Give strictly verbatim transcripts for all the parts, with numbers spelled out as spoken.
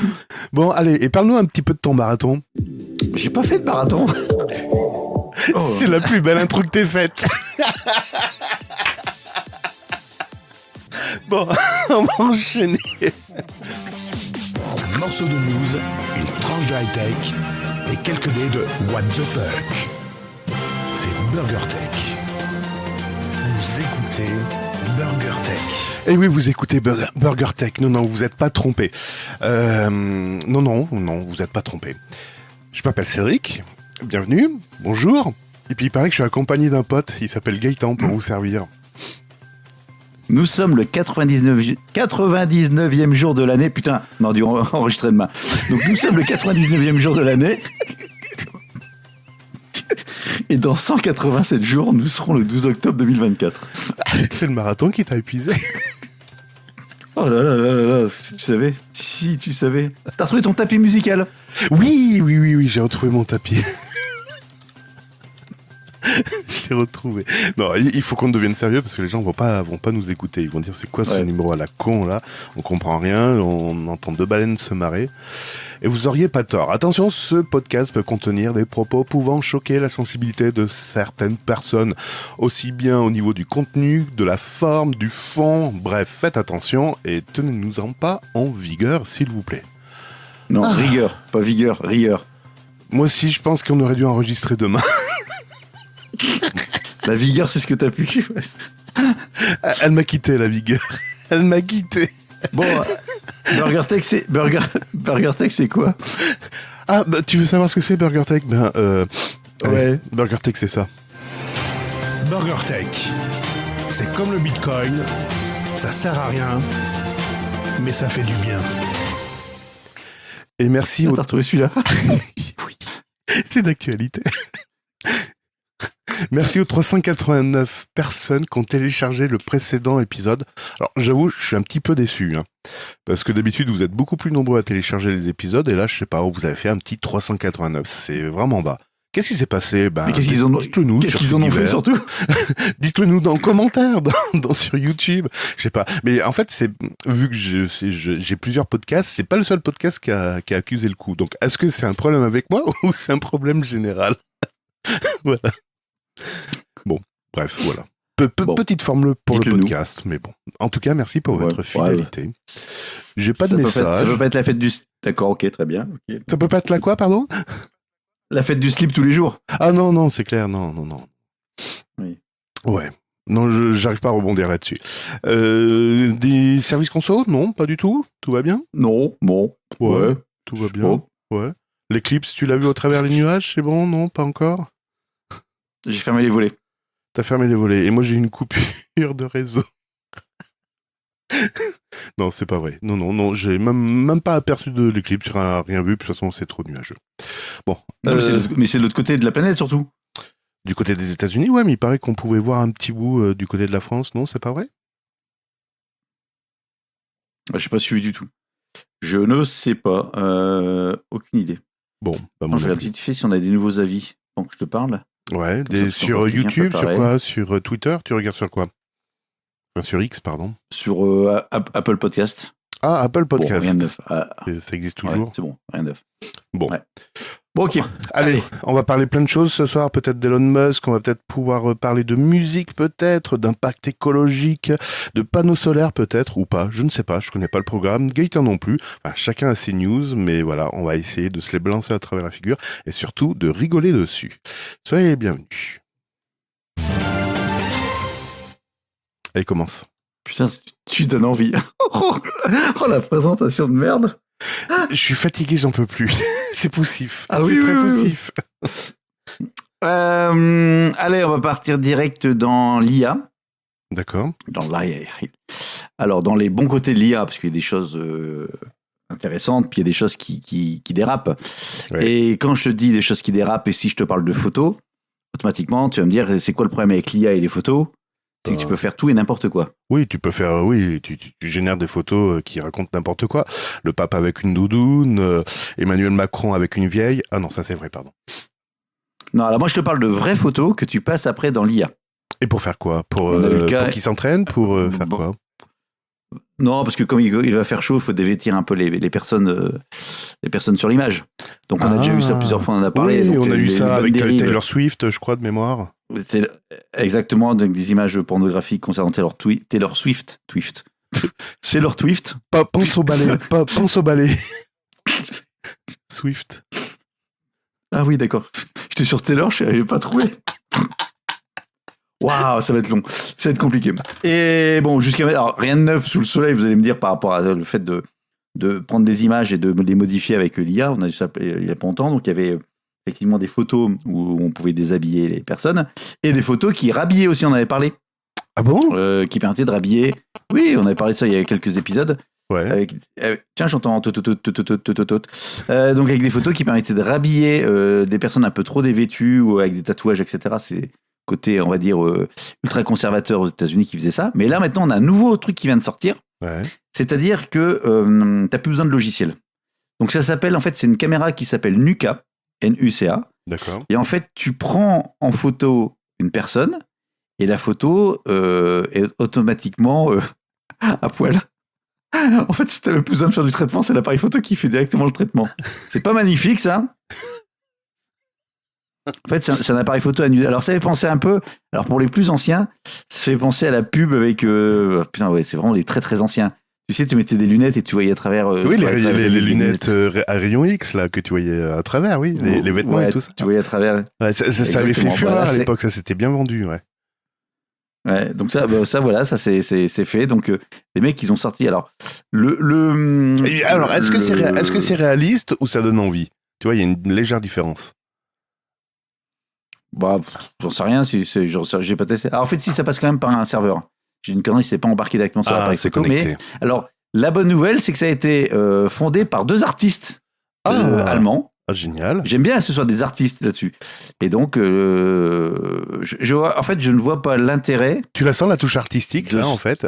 Bon, allez, et parle-nous un petit peu de ton marathon. J'ai pas fait de marathon. Oh. C'est la plus belle intro que t'aies faite. Bon, on va enchaîner. Un morceau de news, une tranche de high-tech et quelques dés de What the fuck. C'est BurgerTech. Vous écoutez BurgerTech. Eh oui, vous écoutez Burger, BurgerTech. Non, non, vous n'êtes pas trompé. Euh, non, non, non, vous n'êtes pas trompé. Je m'appelle Cédric. Bienvenue. Bonjour. Et puis il paraît que je suis accompagné d'un pote. Il s'appelle Gaëtan pour vous servir. Nous sommes le quatre-vingt-dix-neuf, quatre-vingt-dix-neuvième jour de l'année. Putain, on a dû enregistrer demain. Donc nous sommes le quatre-vingt-dix-neuvième jour de l'année. Et dans cent quatre-vingt-sept jours, nous serons le douze octobre deux mille vingt-quatre. C'est le marathon qui t'a épuisé. Oh là là là là là, si tu savais, si tu savais. T'as retrouvé ton tapis musical? Oui, oui, oui, oui, j'ai retrouvé mon tapis. Je l'ai retrouvé. Non, il faut qu'on devienne sérieux parce que les gens vont pas, vont pas nous écouter. Ils vont dire c'est quoi ce ouais. numéro à la con là? On comprend rien, on entend deux baleines se marrer. Et vous auriez pas tort. Attention, ce podcast peut contenir des propos pouvant choquer la sensibilité de certaines personnes, aussi bien au niveau du contenu, de la forme, du fond. Bref, faites attention et tenez-nous-en pas en vigueur, s'il vous plaît. Non, ah. rigueur, pas vigueur, rigueur. Moi aussi, je pense qu'on aurait dû enregistrer demain. La vigueur, c'est ce que t'as pu. Elle m'a quitté, la vigueur. Elle m'a quitté. Bon, BurgerTech, c'est Burger, BurgerTech, c'est quoi? Ah, bah, tu veux savoir ce que c'est BurgerTech? Ben, euh, ouais, BurgerTech, c'est ça. BurgerTech, c'est comme le Bitcoin, ça sert à rien, mais ça fait du bien. Et merci. Ah, au... T'as retrouvé celui-là? Oui, c'est d'actualité. Merci aux trois cent quatre-vingt-neuf personnes qui ont téléchargé le précédent épisode. Alors, j'avoue, je suis un petit peu déçu, hein, parce que d'habitude, vous êtes beaucoup plus nombreux à télécharger les épisodes, et là, je sais pas, vous avez fait un petit trois cent quatre-vingt-neuf. C'est vraiment bas. Qu'est-ce qui s'est passé? Ben, Mais qu'est-ce qu'ils ont, dites-le nous. Qu'est-ce qu'ils en ont fait, surtout? Dites-le nous dans les commentaires, dans, dans, sur YouTube. Je sais pas. Mais en fait, c'est, vu que je, je, j'ai plusieurs podcasts, c'est pas le seul podcast qui a, qui a accusé le coup. Donc, est-ce que c'est un problème avec moi ou c'est un problème général? Voilà. Bon, bref, voilà. Pe- pe- bon. Petite formule pour Dites-le le podcast, nous. Mais bon. En tout cas, merci pour ouais, votre fidélité. Ouais. J'ai pas ça de message. Être, ça peut pas être la fête du... D'accord, ok, très bien. Okay. Ça peut pas être la quoi, pardon? La fête du slip tous les jours. Ah non, non, c'est clair, non, non, non. Oui. Ouais. Non, je, j'arrive pas à rebondir là-dessus. Euh, des services conso? Non, pas du tout. Tout va bien? Non, bon. Ouais, ouais. Tout va bien. Bon. Ouais. L'éclipse, tu l'as vu au travers les nuages? C'est bon? Non, pas encore? J'ai fermé les volets. T'as fermé les volets. Et moi, j'ai une coupure de réseau. Non, c'est pas vrai. Non, non, non. J'ai même, même pas aperçu de l'éclipse. J'ai rien vu. De toute façon, c'est trop nuageux. Bon. Non, euh... mais, c'est mais c'est de l'autre côté de la planète, surtout. Du côté des États-Unis, ouais, mais il paraît qu'on pouvait voir un petit bout euh, du côté de la France. Non, c'est pas vrai? Je n'ai pas suivi du tout. Je ne sais pas. Euh, aucune idée. Bon. Bah, je regarde vite fait si on a des nouveaux avis. Tant que je te parle. Ouais, des, sur YouTube, sur quoi? Sur euh, Twitter? Tu regardes sur quoi? Enfin, sur X, pardon. Sur euh, Apple Podcast. Ah, Apple Podcast. Bon, rien de neuf. Ah, ça existe toujours. Ouais, c'est bon, rien de neuf. Bon. Ouais. Bon, ok. Allez, Allez, on va parler plein de choses ce soir. Peut-être d'Elon Musk, on va peut-être pouvoir parler de musique, peut-être, d'impact écologique, de panneaux solaires, peut-être, ou pas. Je ne sais pas, je connais pas le programme. Gaëtan non plus. Enfin, chacun a ses news, mais voilà, on va essayer de se les balancer à travers la figure et surtout de rigoler dessus. Soyez les bienvenus. Allez, commence. Putain, tu donnes envie. Oh, la présentation de merde. Je suis fatigué, j'en peux plus. C'est poussif. Ah c'est oui, très oui, poussif. Oui. Euh, allez, on va partir direct dans l'I A. D'accord. Dans l'I A. Alors, dans les bons côtés de l'I A, parce qu'il y a des choses euh, intéressantes, puis il y a des choses qui, qui, qui dérapent. Ouais. Et quand je te dis des choses qui dérapent, et si je te parle de photos, automatiquement, tu vas me dire, c'est quoi le problème avec l'I A et les photos? C'est que tu peux faire tout et n'importe quoi. Oui, tu peux faire, oui, tu, tu, tu génères des photos qui racontent n'importe quoi. Le pape avec une doudoune, euh, Emmanuel Macron avec une vieille. Ah non, ça c'est vrai, pardon. Non, alors moi je te parle de vraies photos que tu passes après dans l'I A. Et pour faire quoi? Pour, euh, cas... pour qu'ils s'entraînent? Pour euh, faire bon. quoi? Non, parce que comme il, il va faire chaud, il faut dévêtir un peu les, les personnes, euh, les personnes sur l'image. Donc on a Ah. déjà eu ça plusieurs fois, on en a parlé. Oui, donc, on a les- eu les ça bonnes avec dérives. Taylor Swift, je crois, de mémoire. C'est exactement donc, des images pornographiques concernant Taylor, Twi- Taylor Swift. Swift. Taylor Swift. Pas, pense au balai, pas, pense au balai. Swift. Ah oui, d'accord. J'étais sur Taylor, je n'avais pas trouvé. Waouh, ça va être long. Ça va être compliqué. Et bon, jusqu'à alors, rien de neuf sous le soleil, vous allez me dire, par rapport à le fait de, de prendre des images et de les modifier avec l'I A. On a eu ça il n'y a pas longtemps. Donc, il y avait effectivement des photos où on pouvait déshabiller les personnes et des photos qui rhabillaient aussi, on en avait parlé. Ah bon? Euh, qui permettaient de rhabiller. Oui, on avait parlé de ça il y a quelques épisodes. Ouais. Avec, euh, tiens, j'entends tout, tout, tout, tout, tout, tout, tout, tout. Euh, donc avec des photos qui permettaient de rhabiller euh, des personnes un peu trop dévêtues ou avec des tatouages, et cetera. C'est côté, on va dire, euh, ultra conservateur aux États-Unis qui faisait ça. Mais là, maintenant, on a un nouveau truc qui vient de sortir. Ouais. C'est-à-dire que euh, t'as plus besoin de logiciel. Donc ça s'appelle, en fait, c'est une caméra qui s'appelle Nuca, N U C A. D'accord. Et en fait, tu prends en photo une personne et la photo euh, est automatiquement euh, à poil. En fait, si t'avais plus besoin de faire du traitement, c'est l'appareil photo qui fait directement le traitement. C'est pas magnifique, ça? En fait, c'est un, c'est un appareil photo à nu. Alors, ça fait penser un peu... Alors, pour les plus anciens, ça fait penser à la pub avec... Euh... Putain, ouais, c'est vraiment les très, très anciens. Tu sais, tu mettais des lunettes et tu voyais à travers... Euh, Oui, les, à les, travers les, les lunettes, lunettes. euh, à rayon X, là, que tu voyais à travers, oui. Les, les vêtements Ouais, et tout ça. tu voyais à travers... Ouais, ça, ça, ça avait fait Exactement. fureur Voilà, à c'est- l'époque, ça s'était bien vendu, ouais. Ouais, donc ça, bah, ça voilà, ça c'est, c'est, c'est fait. Donc euh, les mecs, ils ont sorti. Alors, le. le Et alors, est-ce que le- c'est ré- est-ce que c'est réaliste ou ça donne envie? Tu vois, il y a une légère différence. Bah, pff, j'en sais rien, si c'est, j'en sais- j'ai pas testé. Alors, en fait, si ça passe quand même par un serveur. J'ai une connerie, c'est pas embarqué directement sur Ah, l'appareil c'est photo. connecté. Mais alors, la bonne nouvelle, c'est que ça a été euh, fondé par deux artistes euh, Ah. allemands. Ah, génial. J'aime bien que ce soit des artistes là-dessus. Et donc, euh, je, je vois, en fait, je ne vois pas l'intérêt. Tu la sens, la touche artistique, De là, ce- en fait?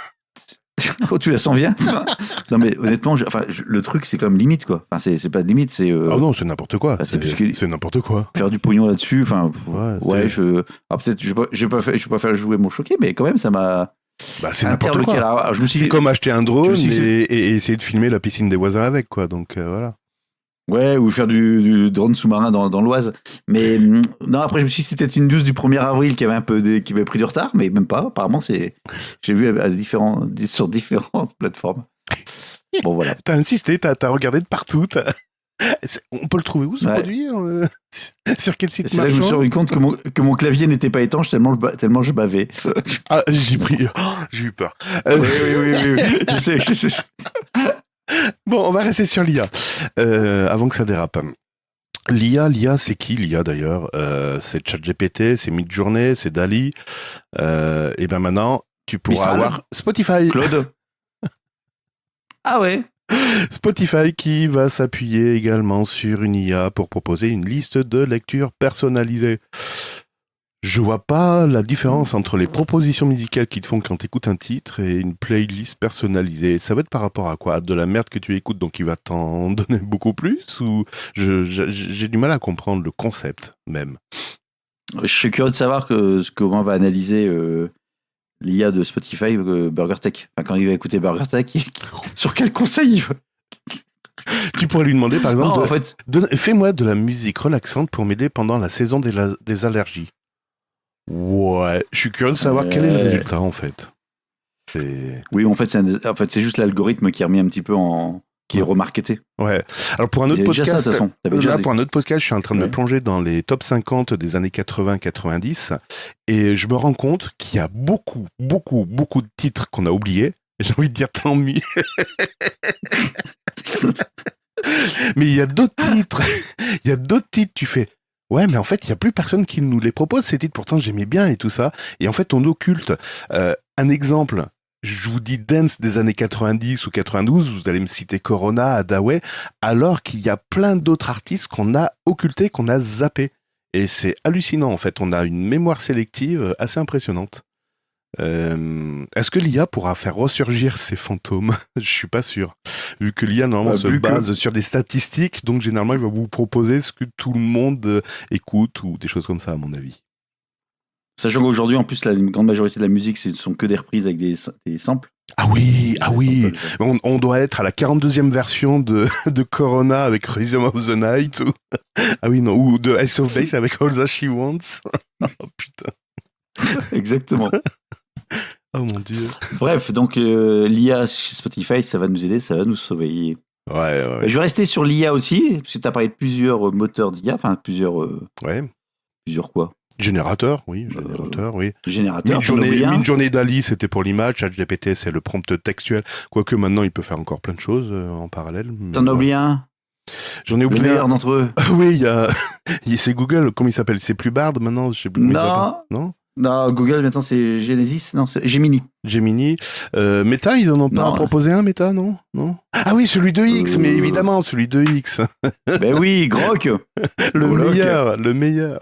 Oh, tu la sens bien? Non, mais honnêtement, je- enfin, je- le truc, c'est quand même limite, quoi. Enfin, c'est, c'est pas limite, c'est. euh, Oh non, c'est n'importe quoi. bah, c'est C'est plus que- c'est n'importe quoi. faire du pognon là-dessus, enfin, pff, Ouais, ouais, c'est- je, ah, peut-être, je vais pas, je vais pas faire, je vais pas faire jouer mon choqué, mais quand même, ça m'a Bah, c'est n'importe interloqué. quoi. Alors, je me suis C'est dit, comme acheter un je drone me suis dit que et, et- et essayer de filmer la piscine des voisins avec, quoi. Donc, euh, voilà. ouais, ou faire du, du drone sous-marin dans, dans l'Oise. Mais hum, non, après, je me suis dit, c'était peut-être une douce du premier avril qui avait un peu, des- qui avait pris du retard, mais même pas. Apparemment, c'est, j'ai vu à, à différents, sur différentes plateformes. Bon, voilà. T'as insisté, t'as as regardé de partout. t'as- C'est- On peut le trouver où, ce Ouais. produit? euh, Sur quel Et site c'est là que je me suis marchand? rendu compte que mon, que mon clavier n'était pas étanche tellement, je ba- tellement je bavais. Ah, j'ai pris... oh, j'ai eu peur. Euh, oui, oui, oui, oui, oui. Je sais, je sais. Bon, on va rester sur l'I A, euh, avant que ça dérape. L'I A, l'I A, c'est qui l'I A d'ailleurs? euh, C'est ChatGPT, c'est Midjourney, c'est Dali. Euh, et bien maintenant, tu pourras Mistral. avoir Spotify. Claude. Ah ouais. Spotify qui va s'appuyer également sur une I A pour proposer une liste de lecture personnalisée. Je vois pas la différence entre les propositions musicales qu'ils te font quand tu écoutes un titre et une playlist personnalisée. Ça va être par rapport à quoi? De la merde que tu écoutes, donc il va t'en donner beaucoup plus? Ou je- je- j'ai du mal à comprendre le concept même. Je suis curieux de savoir que, ce comment va analyser euh, l'I A de Spotify, euh, BurgerTech. Enfin, quand il va écouter BurgerTech, il- sur quel conseil il va... Tu pourrais lui demander par exemple, Non, de- en fait, de- fais-moi de la musique relaxante pour m'aider pendant la saison des, la- des allergies. Ouais, je suis curieux de savoir quel est le Ouais. résultat en fait. C'est... oui, en fait, c'est un- en fait, c'est juste l'algorithme qui est remis un petit peu en... qui est remarketé. Ouais. Alors pour un Il y autre avait déjà ça, de podcast, toute façon. T'avais déjà là des- pour un autre podcast, je suis en train de Ouais. me plonger dans les top cinquante des années quatre-vingts quatre-vingt-dix et je me rends compte qu'il y a beaucoup, beaucoup, beaucoup de titres qu'on a oubliés. Et j'ai envie de dire tant mieux. Mais il y a d'autres titres. Il y a d'autres titres, tu fais. Ouais, mais en fait, il n'y a plus personne qui nous les propose, ces titres. Pourtant, j'aimais bien et tout ça. Et en fait, on occulte. Euh, un exemple, je vous dis dance des années quatre-vingt-dix ou quatre-vingt-douze, vous allez me citer Corona, Hadaway, alors qu'il y a plein d'autres artistes qu'on a occultés, qu'on a zappés. Et c'est hallucinant, en fait. On a une mémoire sélective assez impressionnante. Euh, est-ce que l'I A pourra faire ressurgir ces fantômes? Je suis pas sûr. Vu que l'I A normalement Bah, se vu que- base sur des statistiques, donc généralement il va vous proposer ce que tout le monde euh, écoute ou des choses comme ça à mon avis. Sachant qu'aujourd'hui, en plus, la grande majorité de la musique, ce ne sont que des reprises avec des, des samples. Ah oui, ah oui. On, on doit être à la quarante-deuxième version de, de Corona avec Rhythm of the Night. Ou... Ah oui, non, ou de Ace of Base avec All That She Wants. Oh putain. Exactement. Oh mon dieu. Bref, donc euh, l'I A chez Spotify, ça va nous aider, ça va nous sauver. Ouais, ouais. Je vais rester sur l'I A aussi, parce que tu as parlé de plusieurs moteurs d'I A, enfin plusieurs. Euh, ouais. Plusieurs quoi? Générateur, oui, générateur, euh, oui. Générateur. Midjourney, Midjourney DALL-E, c'était pour l'image. ChatGPT, c'est le prompt textuel. Quoique maintenant, il peut faire encore plein de choses euh, en parallèle. T'en as oublié un? J'en ai oublié le meilleur d'entre eux. Oui, il y a. C'est Google. Comment il s'appelle? C'est plus Bard maintenant. Je sais plus. Non. Non. Non, Google maintenant c'est Genesis, non, c'est Gemini. Gemini. Euh, Meta, ils en ont pas non, proposé un, Meta, non? Non. Ah oui, celui de X, euh... mais évidemment, celui de X. Ben oui, Grok. Le Grok. meilleur, le meilleur.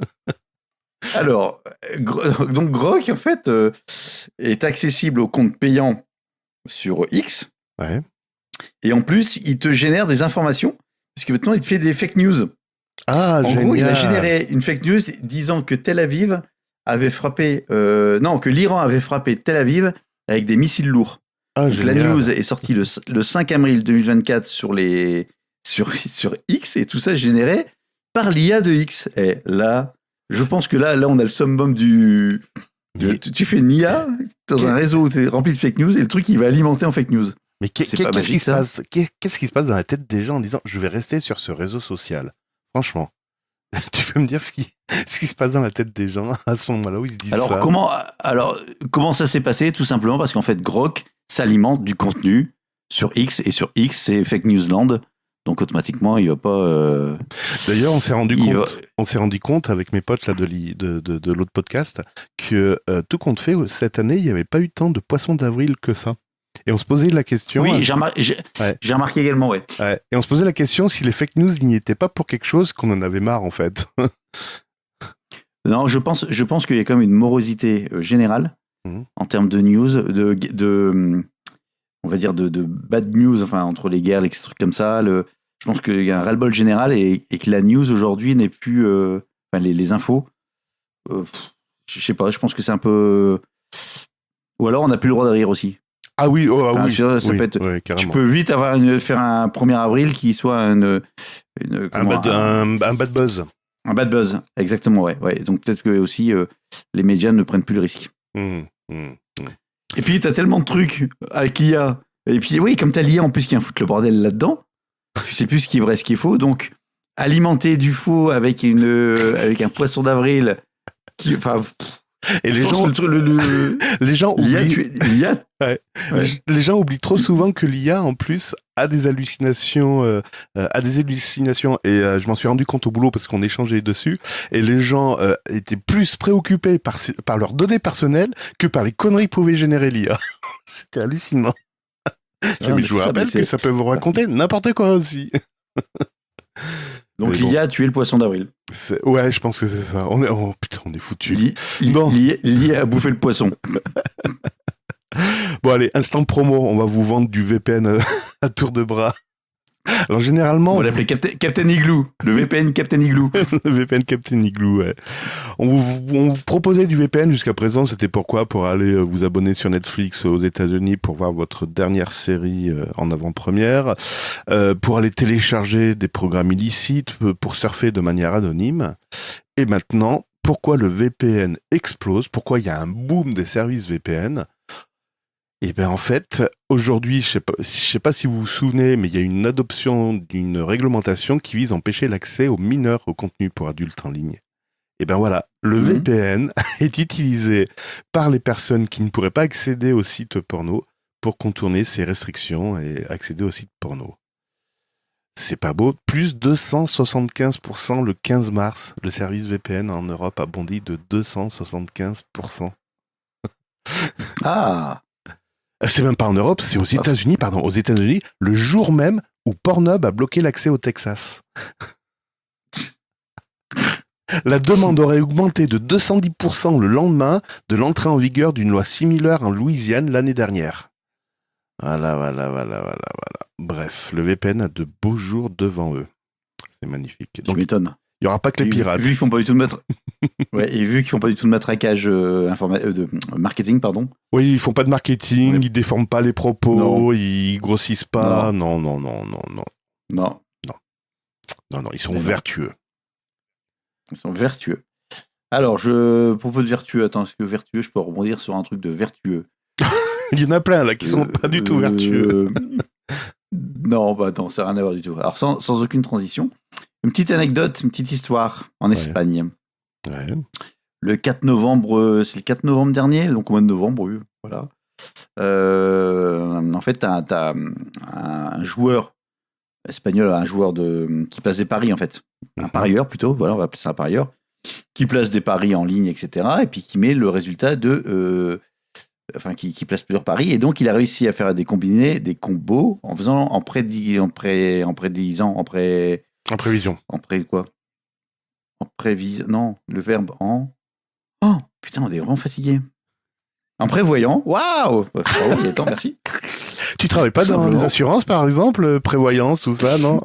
Alors, donc Grok, en fait, euh, est accessible au compte payant sur X. Ouais. Et en plus, il te génère des informations, parce que maintenant, il te fait des fake news. Ah, en génial. gros, il a généré une fake news disant que Tel Aviv avait frappé... Euh, non, que l'Iran avait frappé Tel Aviv avec des missiles lourds. Ah, donc, la news est sortie le, le cinq avril deux mille vingt-quatre sur, les, sur, sur X, et tout ça généré par l'I A de X. Et là... Je pense que là, là, on a le summum du. De, tu, tu fais une I A dans un réseau où tu es rempli de fake news et le truc, il va alimenter en fake news. Mais qu'est-ce qui se passe? Qu'est-ce qui se passe dans la tête des gens en disant je vais rester sur ce réseau social? Franchement, tu peux me dire ce qui, ce qui se passe dans la tête des gens à ce moment-là où ils se disent alors, ça? Comment, alors, comment ça s'est passé? Tout simplement parce qu'en fait, Grok s'alimente du contenu sur X et sur X, c'est Fake News Land. Donc automatiquement, il va pas. Euh... D'ailleurs, on s'est rendu compte, va... on s'est rendu compte avec mes potes là de, de, de, de l'autre podcast que euh, tout compte fait cette année, il n'y avait pas eu tant de poissons d'avril que ça. Et on se posait la question. Oui, j'ai, remar... j'ai... Ouais. j'ai remarqué également, ouais. ouais. Et on se posait la question si les fake news n'y étaient pas pour quelque chose qu'on en avait marre en fait. Non, je pense, je pense qu'il y a quand même une morosité euh, générale mmh. en termes de news, de, de on va dire de, de bad news, enfin entre les guerres, les trucs comme ça. Le, je pense qu'il y a un ras-le-bol général et, et que la news aujourd'hui n'est plus, euh, enfin les, les infos. Euh, je sais pas, je pense que c'est un peu. Ou alors on n'a plus le droit de rire aussi. Ah oui, oh, ah enfin, oui, ça, ça oui, peut être, oui, tu peux vite avoir une, faire un premier avril qui soit une, une, un, bad, un, un bad buzz. Un bad buzz, exactement, ouais. ouais. Donc peut-être que aussi euh, les médias ne prennent plus le risque. Mmh, mmh, mmh. Et puis t'as tellement de trucs avec l'I A. Et puis oui, comme t'as l'I A en plus qui vient foutre le bordel là-dedans, tu sais plus ce qui est vrai, ce qui est faux. Donc alimenter du faux avec une euh, avec un poisson d'avril qui, enfin. Et les gens, le, le, le, les gens oublient, l'I A, tu, l'I A, ouais. Ouais. Les, les gens oublient trop souvent que l'I A en plus a des hallucinations, euh, a des hallucinations. Et euh, je m'en suis rendu compte au boulot parce qu'on échangeait dessus. Et les gens euh, étaient plus préoccupés par par leurs données personnelles que par les conneries que pouvait générer l'I A. C'était hallucinant. Ah, mais je vous rappelle que ça peut vous raconter n'importe quoi aussi. Donc l'I A a tué le poisson d'avril. C'est... Ouais, je pense que c'est ça. On est, oh, putain, on est foutus. L'I... L'I... L'I A a bouffé le poisson. Bon allez, instant promo, on va vous vendre du V P N à tour de bras. Alors généralement... On va l'appeler Captain, Captain Igloo. Le V P N Captain Igloo. Le V P N Captain Igloo, ouais. On vous, on vous proposait du V P N jusqu'à présent, c'était pourquoi? Pour aller vous abonner sur Netflix aux États-Unis pour voir votre dernière série en avant-première, euh, pour aller télécharger des programmes illicites, pour surfer de manière anonyme. Et maintenant, pourquoi le V P N explose? Pourquoi il y a un boom des services V P N? Et bien en fait, aujourd'hui, je ne sais pas, je sais pas si vous vous souvenez, mais il y a une adoption d'une réglementation qui vise à empêcher l'accès aux mineurs au contenu pour adultes en ligne. Et bien voilà, le mmh. V P N est utilisé par les personnes qui ne pourraient pas accéder aux sites porno pour contourner ces restrictions et accéder aux sites porno. C'est pas beau. Plus deux cent soixante-quinze pour cent le quinze mars. Le service V P N en Europe a bondi de deux cent soixante-quinze pour cent. Ah! C'est même pas en Europe, c'est aux États-Unis, pardon, aux États-Unis, le jour même où Pornhub a bloqué l'accès au Texas. La demande aurait augmenté de deux cent dix pour cent le lendemain de l'entrée en vigueur d'une loi similaire en Louisiane l'année dernière. Voilà, voilà, voilà, voilà, voilà. Bref, le V P N a de beaux jours devant eux. C'est magnifique. Donc, tu m'étonnes. Il n'y aura pas que les Et vu- pirates. Vu qu'ils font pas du tout de matra- ouais, et vu qu'ils font pas du tout de matraquage euh, informa- euh, de euh, marketing, pardon. Oui, ils font pas de marketing, Ouais. ils déforment pas les propos, Non. ils grossissent pas. Non, non, non, non, non. Non, Non, non, ils sont Mais non. vertueux. ils sont vertueux. Alors, je propos de vertueux. Attends, est-ce que vertueux, je peux rebondir sur un truc de vertueux? Il y en a plein là qui sont Euh, pas du tout vertueux. euh, Non, bah non, ça n'a rien à voir du tout. Alors, sans, sans aucune transition, une petite anecdote, une petite histoire en Ouais. Espagne. Ouais. Le quatre novembre, euh, c'est le quatre novembre dernier, donc au mois de novembre, oui, voilà. Euh, en fait, t'as, t'as un joueur espagnol, un joueur de, qui place des paris, en fait. Un Mhm. parieur, plutôt, voilà, on va appeler ça un parieur, qui place des paris en ligne, et cetera, et puis qui met le résultat de... euh, enfin, qui, qui place plusieurs paris, et donc il a réussi à faire des combinés, des combos, en faisant, en prédisant, en, pré, en prédisant, en pré... En prévision. En pré quoi? En prévision... Non, le verbe en... Oh, putain, on est vraiment fatigué. En prévoyant. Waouh! Bravo, Gaëtan, merci. Tu travailles pas Tout dans simplement. les assurances, par exemple, euh, prévoyance, tout ça, non?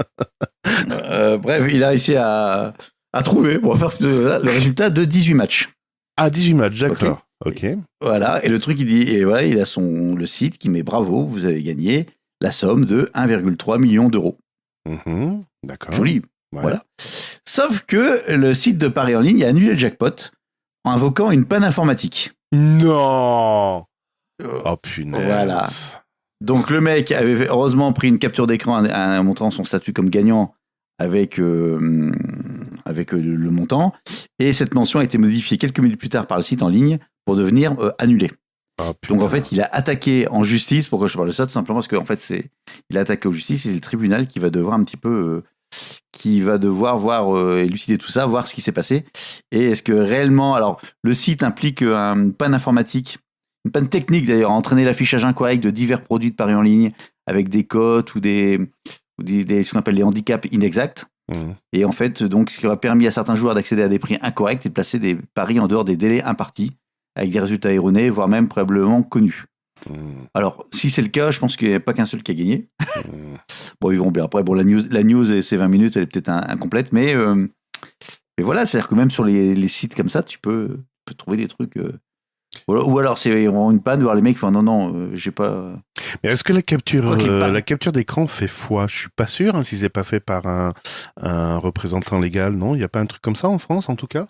Euh, bref, il a réussi à, à trouver, pour faire le, le résultat de dix-huit matchs. Ah, dix-huit matchs, d'accord. Ok. Voilà, et le truc, il dit, et voilà, il a son, le site qui met bravo, vous avez gagné la somme de un virgule trois million d'euros. Mhm. D'accord. Joli. Ouais. Voilà. Sauf que le site de paris en ligne a annulé le jackpot en invoquant une panne informatique. Non! Euh, Oh punaise. Voilà. Donc le mec avait heureusement pris une capture d'écran en- en montrant son statut comme gagnant avec, euh, avec euh, le, le montant. Et cette mention a été modifiée quelques minutes plus tard par le site en ligne pour devenir euh, annulée. Oh, putain. Donc en fait, il a attaqué en justice. Pourquoi je parle de ça? Tout simplement parce qu'en fait, c'est, il a attaqué en justice et c'est le tribunal qui va devoir un petit peu, euh, qui va devoir voir, euh, élucider tout ça, voir ce qui s'est passé. Et est-ce que réellement, alors le site implique euh, une panne informatique, une panne technique d'ailleurs, a entraîné l'affichage incorrect de divers produits de paris en ligne avec des cotes ou des, ou des, des- ce qu'on appelle les handicaps inexacts. Mhm. Et en fait, donc, ce qui aurait permis à certains joueurs d'accéder à des prix incorrects et de placer des paris en dehors des délais impartis, avec des résultats erronés, voire même probablement connus. Mhm. Alors, si c'est le cas, je pense qu'il n'y a pas qu'un seul qui a gagné. Mhm. Bon, ils vont bien. Après, bon, la news, la news et ses vingt minutes, elle est peut-être un- incomplète, mais, euh, mais voilà, c'est-à-dire que même sur les, les sites comme ça, tu peux, tu peux trouver des trucs. euh, voilà. Ou alors, c'est vraiment une panne, voir les mecs font non, non, euh, j'ai pas. Mais est-ce que la capture, Quoi qu'il euh, parle. la capture d'écran fait foi? Je suis pas sûr hein, si c'est pas fait par un, un représentant légal, non? Il n'y a pas un truc comme ça en France, en tout cas?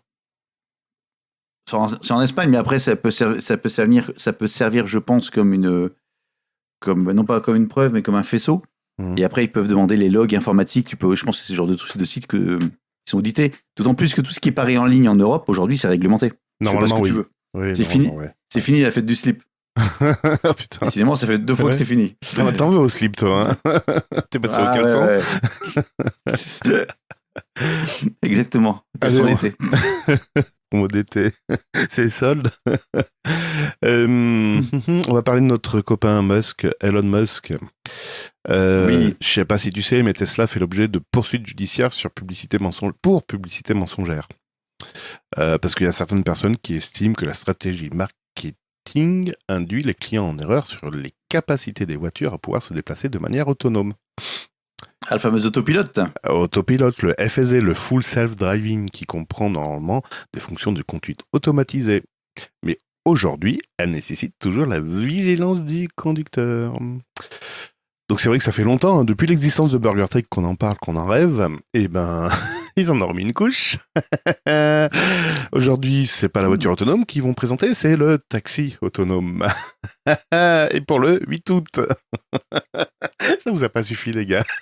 C'est en, c'est en Espagne, mais après, ça peut, ser- ça, peut servir, ça peut servir, je pense, comme une. Comme, non pas comme une preuve, mais comme un faisceau. Mhm. Et après, ils peuvent demander les logs informatiques. Tu peux, je pense que c'est ce genre de, de sites que, euh, qui sont audités. D'autant plus que tout ce qui est pari en ligne en Europe, aujourd'hui, c'est réglementé. Tu fais pas Normalement, ce que oui. tu veux. Oui, C'est normalement, fini. ouais. C'est fini la fête du slip. Oh, putain. Décidément, ça fait deux fois Ouais. que c'est fini. Ah, bah, t'en veux au slip, toi, hein? T'es passé Ah, au caleçon? ouais, ouais. Exactement. Allez, Caleçon on- d'été. Promo d'été, c'est les soldes. Euh, on va parler de notre copain Musk, Elon Musk. Euh, Oui. Je sais pas si tu sais, mais Tesla fait l'objet de poursuites judiciaires sur publicité mensonge pour publicité mensongère. Euh, parce qu'il y a certaines personnes qui estiment que la stratégie marketing induit les clients en erreur sur les capacités des voitures à pouvoir se déplacer de manière autonome. Ah, le fameux autopilote. Autopilote, le F S D, le Full Self-Driving, qui comprend normalement des fonctions de conduite automatisée. Mais aujourd'hui, elle nécessite toujours la vigilance du conducteur. Donc c'est vrai que ça fait longtemps, hein, depuis l'existence de BurgerTech qu'on en parle, qu'on en rêve, et ben ils en ont remis une couche. Aujourd'hui, c'est pas la voiture autonome qu'ils vont présenter, c'est le taxi autonome. Et pour le huit août. Ça vous a pas suffi, les gars?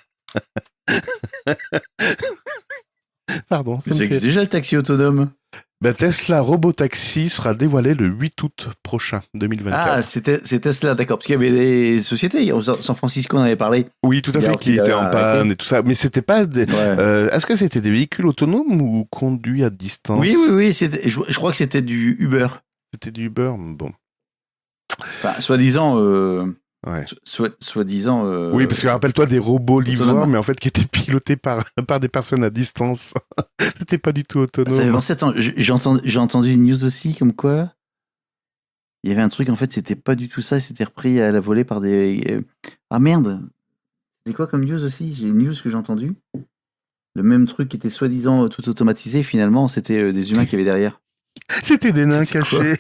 Pardon, ça Mais me ça fait- existe déjà le taxi autonome. Ben, Tesla Robotaxi sera dévoilé le huit août prochain, deux mille vingt-quatre. Ah, c'était c'est Tesla, d'accord. Parce qu'il y avait des sociétés. Au San Francisco, on en avait parlé. Oui, tout à fait, Alors qui qu'il étaient a en arrêté. panne et tout ça. Mais c'était pas des... Ouais. Euh, est-ce que c'était des véhicules autonomes ou conduits à distance? Oui, oui, oui. c'était- Je, je crois que c'était du Uber. C'était du Uber. Bon. Enfin, soi-disant. Euh, Ouais. soit, soi-disant. euh, Oui, parce que rappelle-toi des robots livreurs, autonome. mais en fait qui étaient pilotés par, par des personnes à distance. C'était pas du tout Ça fait autonome. penser, attends, j'ai j'ai entendu, j'ai entendu une news aussi, comme quoi. Il y avait un truc, en fait, c'était pas du tout ça. C'était repris à la volée par des. euh, Ah merde! C'était quoi comme news aussi? J'ai une news que j'ai entendue. Le même truc qui était soi-disant tout automatisé, finalement, c'était euh, des humains qui avaient derrière. C'était des nains C'était cachés.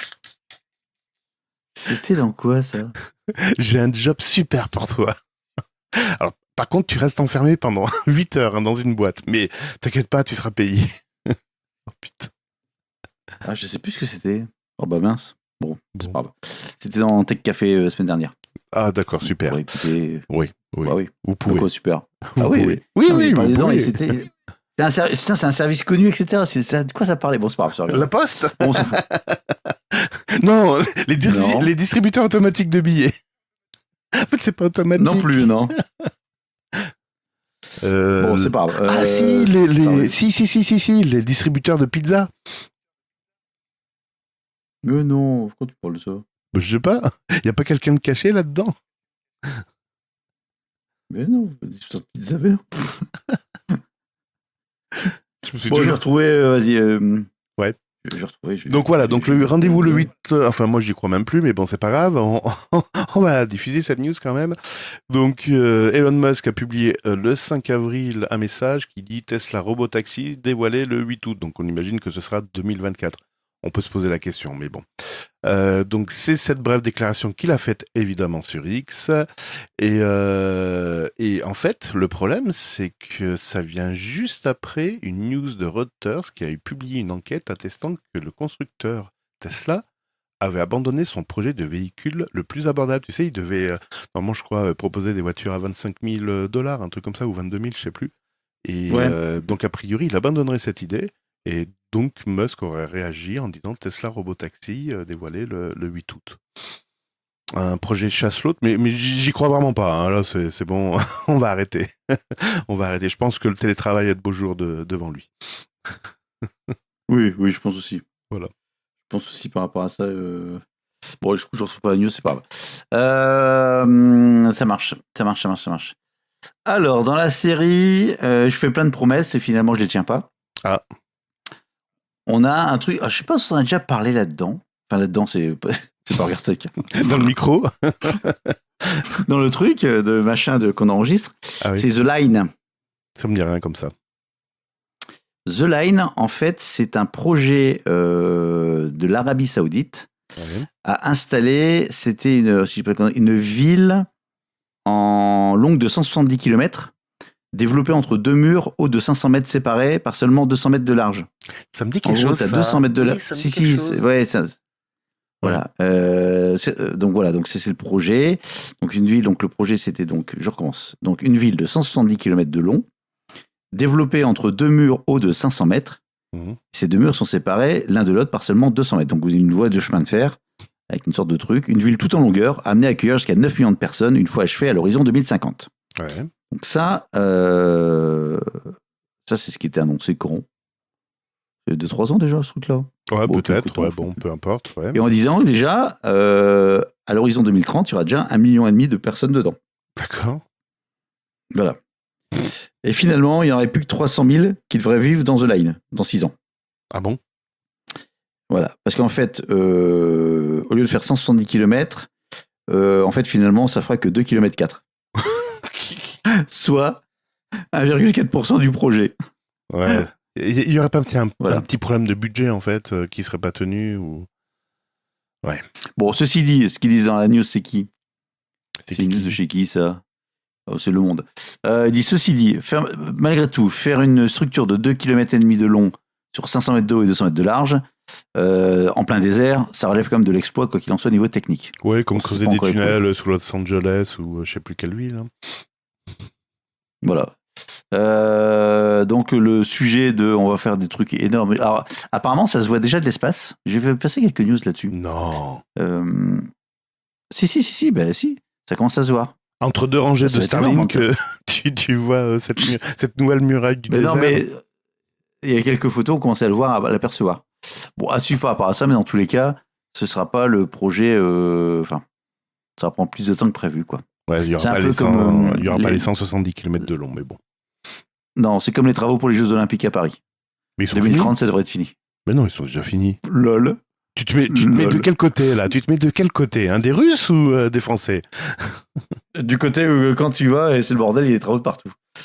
C'était dans quoi, ça? J'ai un job super pour toi. Alors, par contre, tu restes enfermé pendant huit heures hein, dans une boîte. Mais t'inquiète pas, tu seras payé. Oh putain. Ah, je sais plus ce que c'était. Oh bah mince. Bon, c'est Bon. pas grave. C'était dans Tech Café euh, la semaine dernière. Ah d'accord, super. Pour écouter. Oui, oui. Bah oui. Vous De pouvez. quoi, super. Vous Ah oui, pouvez. oui. Oui, Non, mais oui, il parlait vous dedans et pouvez. c'était. C'est un, servi- putain, c'est un service connu, et cetera. C'est, ça- de quoi ça parlait? Bon, c'est pas grave, c'est pas grave. La poste Bon, on s'en fout. Non, les, dis- Non. les distributeurs automatiques de billets. En fait, c'est pas automatique. Non plus, non. Euh, Bon, c'est pas grave. Ah Euh, si, les, les... ça va. si, si, si, si, si, les distributeurs de pizza. Mais non, pourquoi tu parles de ça? Je sais pas, y a pas quelqu'un de caché là-dedans? Mais non, sur pizza bien. Je me suis Bon, je vais toujours- retrouver, euh, vas-y. euh, Ouais. Je vais retrouver. je- Donc voilà, je- donc je- le rendez-vous le huit, euh, enfin moi j'y crois même plus, mais bon c'est pas grave, on, on va diffuser cette news quand même. Donc euh, Elon Musk a publié euh, le cinq avril un message qui dit Tesla Robotaxi dévoilé le huit août, donc on imagine que ce sera deux mille vingt-quatre. On peut se poser la question, mais bon. Euh, donc c'est cette brève déclaration qu'il a faite évidemment sur X. Et, euh, et en fait, le problème, c'est que ça vient juste après une news de Reuters qui a eu publié une enquête attestant que le constructeur Tesla avait abandonné son projet de véhicule le plus abordable. Tu sais, il devait, euh, normalement, je crois, euh, proposer des voitures à vingt-cinq mille dollars, un truc comme ça, ou vingt-deux mille, je sais plus. Et Ouais. euh, donc, a priori, il abandonnerait cette idée. Et donc, Musk aurait réagi en disant Tesla Robotaxi euh, dévoilé le, le huit août. Un projet chasse l'autre, mais, mais j'y crois vraiment pas. Hein. Là, c'est, c'est bon, on va arrêter. On va arrêter. Je pense que le télétravail a de beaux jours de- devant lui. Oui, oui, je pense aussi. Voilà. Je pense aussi par rapport à ça. euh, Bon, du coup, je ne retrouve pas la news, c'est pas grave. Euh, Ça marche, ça marche, ça marche, ça marche. Alors, dans la série, euh, je fais plein de promesses et finalement, je les tiens pas. Ah. On a un truc, ah, je sais pas si on a déjà parlé là-dedans. Enfin, là-dedans, c'est c'est pas Burger Tech. Dans le micro. Dans le truc euh, de machin de, qu'on enregistre, Ah oui. c'est The Line. Ça me dit rien comme ça. The Line, en fait, c'est un projet euh, de l'Arabie Saoudite Ouais. à installer, c'était une, si je peux reconnaître, une ville en longue de cent soixante-dix kilomètres, développée entre deux murs hauts de cinq cents mètres séparés par seulement deux cents mètres de large. Ça me dit En quelque gros, chose. t'as ça. deux cents mètres de Oui, large. ça me Si, dit quelque si, chose. c'est- ouais, ça. Voilà. Euh, c'est- euh, donc voilà, donc c'est, c'est le projet. Donc une ville, donc le projet c'était donc, je recommence. Donc une ville de cent soixante-dix kilomètres de long, développée entre deux murs hauts de cinq cents mètres. Mhm. Ces deux murs sont séparés l'un de l'autre par seulement deux cents mètres. Donc vous avez une voie de chemin de fer avec une sorte de truc, une ville tout en longueur, amenée à accueillir jusqu'à neuf millions de personnes une fois achevée à l'horizon deux mille cinquante. Ouais. Donc ça, euh, ça c'est ce qui était annoncé quand il y a deux trois ans déjà, ce truc-là. Ouais, Bon, peut-être. écoute, Ouais, je- bon, peu importe. Ouais. Et en disant déjà, euh, à l'horizon deux mille trente, il y aura déjà un million et demi de personnes dedans. D'accord. Voilà. Et finalement, il n'y en aurait plus que trois cent mille qui devraient vivre dans The Line, dans six ans. Ah bon? Voilà. Parce qu'en fait, euh, au lieu de faire cent soixante-dix kilomètres, euh, en fait, finalement, ça fera que deux virgule quatre kilomètres. Soit un virgule quatre pour cent du projet. Ouais. Il y aurait pas un petit, un, Voilà. un petit problème de budget en fait euh, qui serait pas tenu ou. Bon, ceci dit, ce qu'ils disent dans la news, c'est qui? C'est C'est une qui news de chez qui, ça? Oh, c'est Le Monde. Euh, il dit, ceci dit, faire- malgré tout, faire une structure de deux virgule cinq kilomètres de long sur cinq cents mètres de haut et deux cents mètres de large, euh, en plein désert, ça relève quand même de l'exploit, quoi qu'il en soit, au niveau technique. Ouais, comme On sait creuser pas des encore tunnels sous Los Angeles ou euh, je sais plus quelle ville. hein. Voilà. Euh, donc le sujet de on va faire des trucs énormes. Alors apparemment ça se voit déjà de l'espace. J'ai fait passer quelques news là-dessus. Non. Euh, si si si si ben si ça commence à se voir. Entre deux rangées Ça de va être énorme, Starlink, euh, tu, tu vois euh, cette, mu- cette nouvelle muraille du Mais désert. non mais il y a quelques photos on commence à le voir à l'apercevoir. Bon à suivre par rapport à ça mais dans tous les cas ce sera pas le projet. euh, Enfin ça va prendre plus de temps que prévu quoi. Ouais, il y aura c'est un pas peu les comme, cent- euh, il y aura pas les- les cent soixante-dix kilomètres de long, mais bon. Non c'est comme les travaux pour les Jeux Olympiques à Paris. Mais ils sont deux mille trente finis. ça devrait être fini. Mais non, ils sont déjà finis. Lol. Tu te mets, tu te mets de Lol. quel côté là? Tu te mets de quel côté? Hein, des Russes ou euh, des Français? Du côté où quand tu vas, et c'est le bordel, il y a des travaux de partout.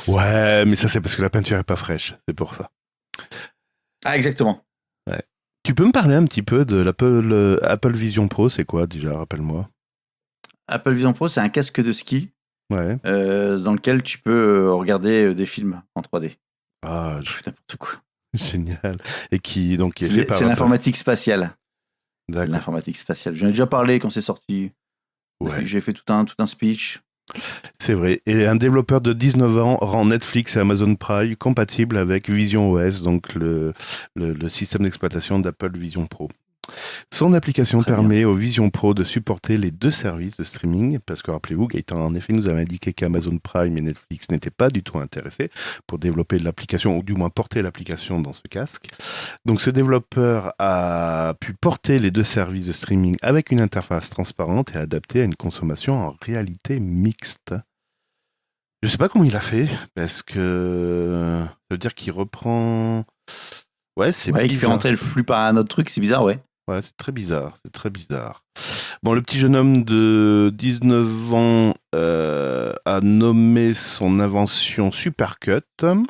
Ouais, mais ça c'est parce que la peinture est pas fraîche, c'est pour ça. Ah, exactement. Ouais. Tu peux me parler un petit peu de l'Apple euh, Apple Vision Pro, c'est quoi déjà, rappelle-moi. Apple Vision Pro, c'est un casque de ski Ouais. euh, dans lequel tu peux regarder des films en trois D. Ah, Je fais n'importe quoi. Génial. Et qui donc qui est, C'est, fait par c'est Apple. l'informatique spatiale. D'accord. L'informatique spatiale. J'en ai déjà parlé quand c'est sorti. Ouais. J'ai fait tout un, tout un speech. C'est vrai. Et un développeur de dix-neuf ans rend Netflix et Amazon Prime compatibles avec Vision O S, donc le, le, le système d'exploitation d'Apple Vision Pro. Son application Très permet bien. au Vision Pro de supporter les deux services de streaming, parce que rappelez-vous, Gaëtan en effet nous avait indiqué qu'Amazon Prime et Netflix n'étaient pas du tout intéressés pour développer l'application, ou du moins porter l'application dans ce casque. Donc ce développeur a pu porter les deux services de streaming avec une interface transparente et adaptée à une consommation en réalité mixte. Je sais pas comment il a fait, parce que ça veut dire qu'il reprend... Ouais, c'est Ouais, il bizarre. fait rentrer le flux par un autre truc, c'est bizarre, ouais. Ouais, c'est très bizarre, c'est très bizarre. Bon, le petit jeune homme de dix-neuf ans euh, a nommé son invention Supercut.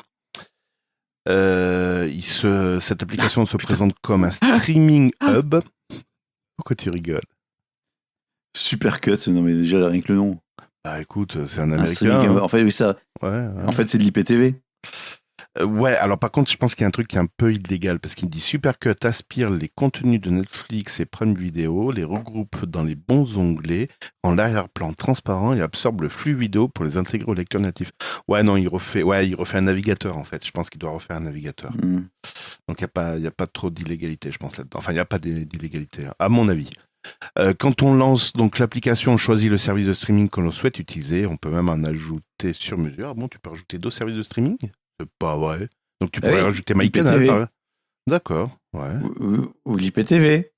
Euh, il se, cette application se présente comme un streaming hub. Pourquoi tu rigoles? Supercut, non mais déjà rien que le nom. Bah écoute, c'est un Un américain. streaming, hein. En fait, oui, ça. Ouais, ouais. En fait, c'est de l'I P T V. Euh, ouais, alors par contre, je pense qu'il y a un truc qui est un peu illégal parce qu'il dit Supercut aspire les contenus de Netflix et Prime Video, les regroupe dans les bons onglets, rend l'arrière-plan transparent et absorbe le flux vidéo pour les intégrer au lecteur natif. Ouais, non, il refait, ouais, il refait un navigateur en fait. Je pense qu'il doit refaire un navigateur. Mm. Donc il n'y a pas, il y a pas trop d'illégalité, je pense là-dedans. Enfin, il n'y a pas d'illégalité, hein, à mon avis. Euh, quand on lance donc l'application, on choisit le service de streaming que l'on souhaite utiliser. On peut même en ajouter sur mesure. Ah bon, tu peux rajouter d'autres services de streaming? C'est pas vrai. Donc tu Ah pourrais oui, rajouter I P T V. MyCanal. Par... D'accord, ouais. Ou, ou, ou l'I P T V.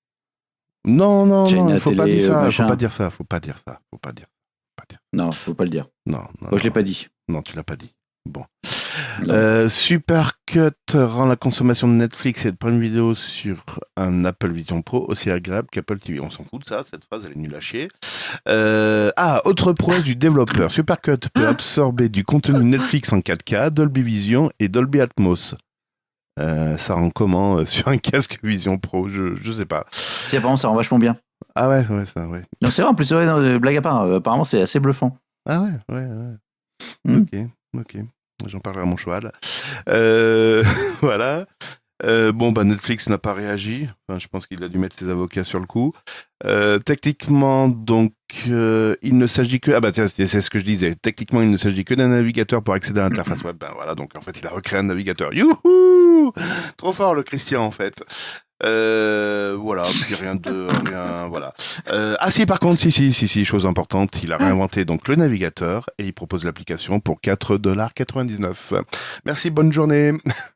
Non, non, China non, faut pas Télé, dire ça, machin. faut pas dire ça, faut pas dire ça, faut pas dire. Faut pas dire. Non, faut pas le dire. Non, non. Moi, je l'ai non. pas dit. Non, tu l'as pas dit. Bon. Non. Euh, Supercut rend la consommation de Netflix et de Prime Video sur un Apple Vision Pro aussi agréable qu'Apple T V. On s'en fout de ça, cette phrase, elle est nulle à chier. Euh, ah, autre prouesse du développeur. Supercut peut absorber du contenu Netflix en quatre K, Dolby Vision et Dolby Atmos. Euh, ça rend comment euh, sur un casque Vision Pro? Je, je sais pas. Si, apparemment, ça rend vachement bien. Ah ouais, ouais, ça, ouais. Non, c'est vrai, en plus, ouais, non, euh, blague à part, euh, apparemment, c'est assez bluffant. Ah ouais, ouais, ouais. Mm. Ok, ok. J'en parlerai à mon cheval. Euh, voilà. Euh, bon, bah Netflix n'a pas réagi. Enfin, je pense qu'il a dû mettre ses avocats sur le coup. Euh, techniquement, donc, euh, il ne s'agit que... Ah bah tiens, c'est, c'est ce que je disais. Techniquement, il ne s'agit que d'un navigateur pour accéder à l'interface web. Ben voilà, donc en fait, il a recréé un navigateur. Youhou! Trop fort, le Christian, en fait. Euh, voilà, puis rien de... rien, voilà. Euh, ah si, par contre, si, si, si, si, chose importante, il a réinventé donc le navigateur et il propose l'application pour quatre dollars quatre-vingt-dix-neuf. Merci, bonne journée.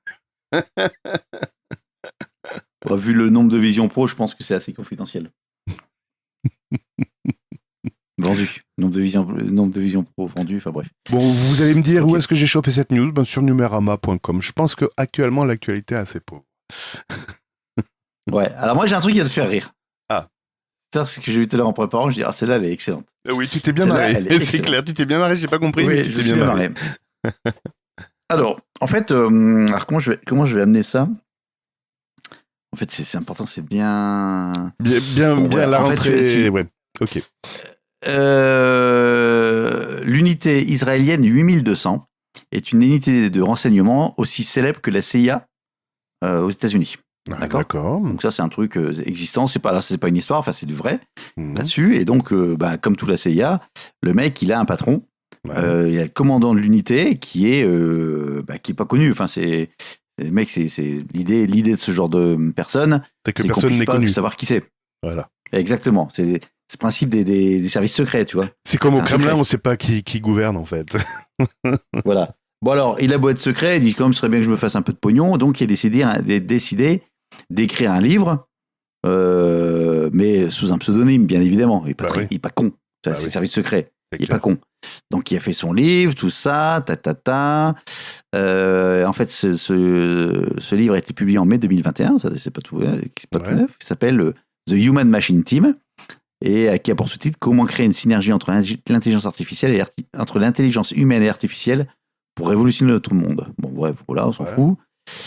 Bon, vu le nombre de Vision Pro, je pense que c'est assez confidentiel. Vendu. Nombre de Vision, nombre de Vision Pro vendu, enfin bref. Bon, vous allez me dire Ok. où est-ce que j'ai chopé cette news? Ben, sur numerama point com. Je pense que actuellement l'actualité est assez pauvre. Ouais, alors moi j'ai un truc qui va te faire rire. Ah. C'est ce que j'ai vu tout à l'heure en préparant, je dis, ah celle-là elle est excellente. Euh, oui, tu t'es bien Celle-là, marré. elle est C'est excellente. clair, tu t'es bien marré, j'ai pas compris, mais Oui, tu je t'es suis bien bien marré. marré. Alors, en fait, euh, alors comment je vais, comment je vais amener ça? En fait, c'est, c'est important, c'est bien. Bien, bien, Bon, bien ouais, la en fait, rentrée. si- Ouais, ok. Euh, l'unité israélienne huit mille deux cents est une unité de renseignement aussi célèbre que la C I A euh, aux États-Unis. Ah, D'accord. D'accord. Donc ça, c'est un truc euh, existant. C'est pas là, c'est pas une histoire. Enfin, c'est du vrai Mhm. là-dessus. Et donc, euh, bah, comme tout la C I A, le mec, il a un patron. Ouais. Euh, il y a le commandant de l'unité qui est euh, bah, qui est pas connu. Enfin, c'est, c'est le mec, c'est, c'est l'idée, l'idée de ce genre de personne, C'est que c'est qu'on personne puisse n'est pas connu. savoir qui c'est. Voilà. Exactement. C'est c'est le principe des, des, des services secrets, tu vois. C'est comme C'est au un Kremlin, secret. on sait pas qui, qui gouverne en fait. Voilà. Bon alors, il a beau être secret, il dit quand même, ce serait bien que je me fasse un peu de pognon, donc il a décidé, a décidé d'écrire un livre, euh, mais sous un pseudonyme, bien évidemment. Il n'est pas, Bah très- oui. il est pas con. Ça, Bah c'est oui. service secret. C'est Il est clair. pas con. Donc il a fait son livre, tout ça, ta ta ta. Euh, en fait, ce, ce, ce livre a été publié en mai deux mille vingt et un. Ça, c'est pas tout, euh, c'est pas tout Ouais. neuf. Il s'appelle euh, The Human Machine Team et euh, qui a pour sous-titre Comment créer une synergie entre l'intelligence artificielle et arti- entre l'intelligence humaine et artificielle pour révolutionner notre monde. Bon, bref, voilà, on s'en ouais. fout.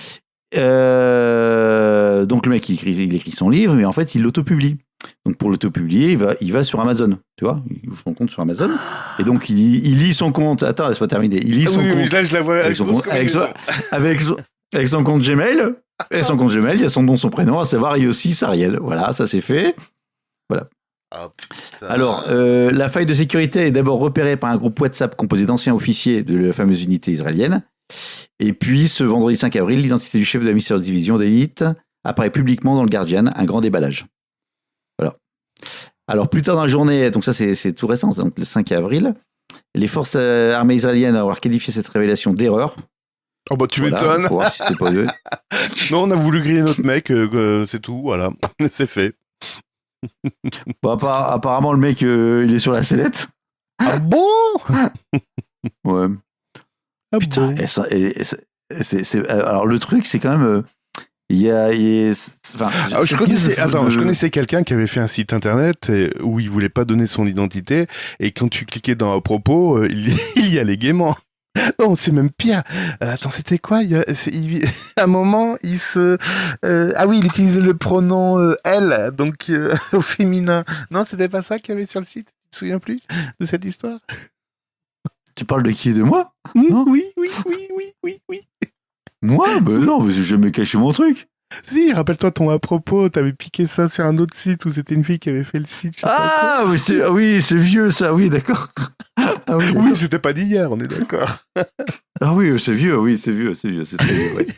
Euh, donc le mec, il écrit, il écrit son livre, mais en fait, il l'autopublie. Donc pour l'autopublier, il va, il va sur Amazon, tu vois, il ouvre son compte sur Amazon, et donc il, il lit son compte. Attends, laisse-moi terminer. Il lit son oui, compte. Oui, là, je la vois avec son, compte, avec, son, avec, son, avec son compte Gmail. Et son compte Gmail, il y a son nom, son prénom, à savoir Yossi Sariel. Voilà, ça c'est fait. Voilà. Oh, Alors, euh, la faille de sécurité est d'abord repérée par un groupe WhatsApp composé d'anciens officiers de la fameuse unité israélienne. Et puis, ce vendredi cinq avril, l'identité du chef de la mystérieuse division d'élite apparaît publiquement dans le Guardian, un grand déballage. Voilà. Alors, plus tard dans la journée, donc ça c'est, c'est tout récent, donc le cinq avril, les forces euh, armées israéliennes ont qualifié cette révélation d'erreur. Oh bah tu voilà, m'étonnes. Pour voir si c'était pas eux. Non, on a voulu griller notre mec, euh, c'est tout, voilà, c'est fait. Bon, apparemment, le mec, euh, il est sur la sellette. Ah bon? Ouais. Ah Putain, bon et ça, et, et c'est, c'est, alors le truc, c'est quand même... Il y a... Il y a enfin, ah, je, connaissais, attends, de... je connaissais quelqu'un qui avait fait un site internet et, où il voulait pas donner son identité, et quand tu cliquais dans « à propos euh, », il, il y allait gaiement. Non, c'est même pire. Euh, attends, c'était quoi? Il y a, il, à un moment, il se... Euh, ah oui, il utilisait le pronom euh, « elle », donc euh, au féminin. Non, c'était pas ça qu'il y avait sur le site? Tu te souviens plus de cette histoire? Tu parles de qui? De moi? mmh, non Oui, oui, oui, oui, oui, oui. Moi? Ben non, j'ai jamais caché mon truc. Si, rappelle-toi ton à propos, t'avais piqué ça sur un autre site où c'était une fille qui avait fait le site. Ah oui c'est, oui, c'est vieux ça, oui, d'accord. Ah oui, oui, c'était pas d'hier, on est d'accord. Ah oui, c'est vieux, oui, c'est vieux, c'est vieux, c'est très vieux, ouais.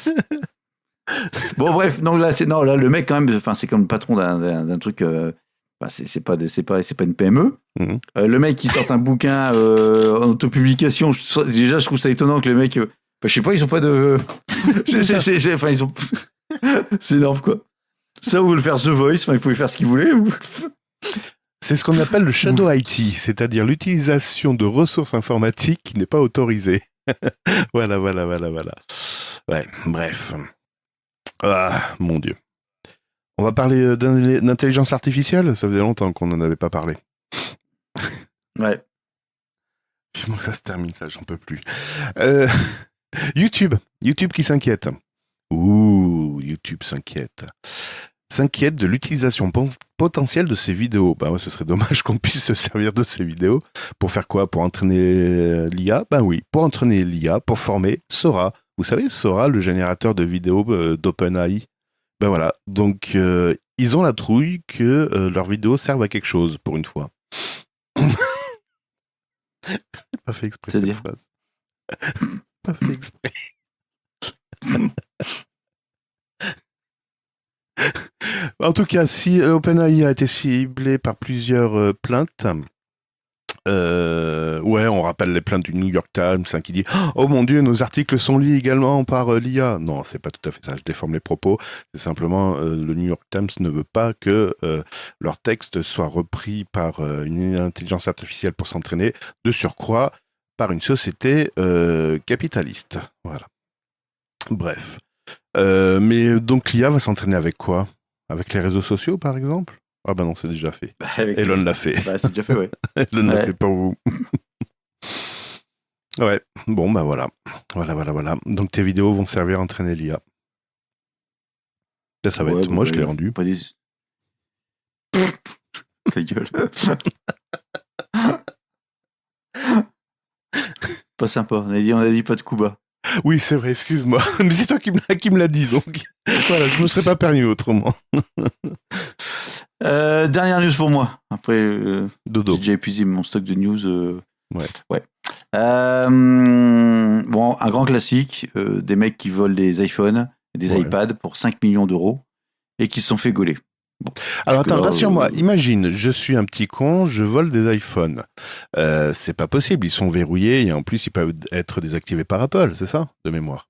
Bon, bref, non, là, c'est, non, là, le mec, quand même, enfin, c'est comme le patron d'un, d'un, d'un truc, euh, enfin, c'est, c'est, pas de, c'est, pas, c'est pas une P M E. Mmh. Euh, le mec qui sort un bouquin euh, en autopublication, je, déjà, je trouve ça étonnant que le mec, euh, bah, je sais pas, ils ont pas de. c'est, c'est, c'est, c'est, enfin, ils ont. C'est énorme, quoi. Ça, ou le faire The Voice, enfin, ils pouvaient faire ce qu'ils voulaient. Ou... C'est ce qu'on appelle le shadow I T, c'est-à-dire l'utilisation de ressources informatiques qui n'est pas autorisée. Voilà, voilà, voilà, voilà. Ouais, bref. Ah, mon Dieu. On va parler d'intelligence artificielle? Ça faisait longtemps qu'on n'en avait pas parlé. Ouais. Vivement que ça se termine, ça, j'en peux plus. Euh, YouTube. YouTube qui s'inquiète. Ouh, YouTube s'inquiète. S'inquiète de l'utilisation potentielle de ces vidéos. Ben ouais, ce serait dommage qu'on puisse se servir de ces vidéos. Pour faire quoi? Pour entraîner l'I A? Ben oui, pour entraîner l'I A, pour former Sora. Vous savez, Sora, le générateur de vidéos euh, d'OpenAI. Ben voilà, donc euh, ils ont la trouille que euh, leurs vidéos servent à quelque chose, pour une fois. Pas fait exprès cette phrase. Pas fait exprès. En tout cas, si OpenAI a été ciblé par plusieurs euh, plaintes, euh, ouais, on rappelle les plaintes du New York Times hein, qui dit « Oh mon Dieu, nos articles sont lus également par euh, l'I A ». Non, c'est pas tout à fait ça, je déforme les propos. C'est simplement euh, le New York Times ne veut pas que euh, leur texte soit repris par euh, une intelligence artificielle pour s'entraîner, de surcroît par une société euh, capitaliste. Voilà. Bref. Euh, mais donc l'I A va s'entraîner avec quoi? Avec les réseaux sociaux, par exemple? Ah bah non, c'est déjà fait. Bah, Elon les... l'a fait. Bah, c'est déjà fait, ouais. Elon ouais. l'a fait pour vous. Ouais, bon bah voilà. Voilà, voilà, voilà. Donc tes vidéos vont servir à entraîner l'I A. Là, ça va ouais, être... Bah, moi, bah, je l'ai rendu. Pas des... Ta gueule. Pas sympa. On a dit, on a dit pas de coup bas. Oui, c'est vrai, excuse-moi. Mais c'est toi qui me, qui me l'as dit, donc voilà, je ne me serais pas permis autrement. euh, dernière news pour moi. Après, euh, Dodo. J'ai déjà épuisé mon stock de news. Euh... Ouais. ouais. Euh, bon, un grand classique, euh, des mecs qui volent des iPhones et des ouais. iPads pour cinq millions d'euros et qui se sont fait gauler. Bon, alors attends, là, rassure-moi, euh... imagine, je suis un petit con, je vole des iPhones. Euh, c'est pas possible, ils sont verrouillés et en plus ils peuvent être désactivés par Apple, c'est ça, de mémoire?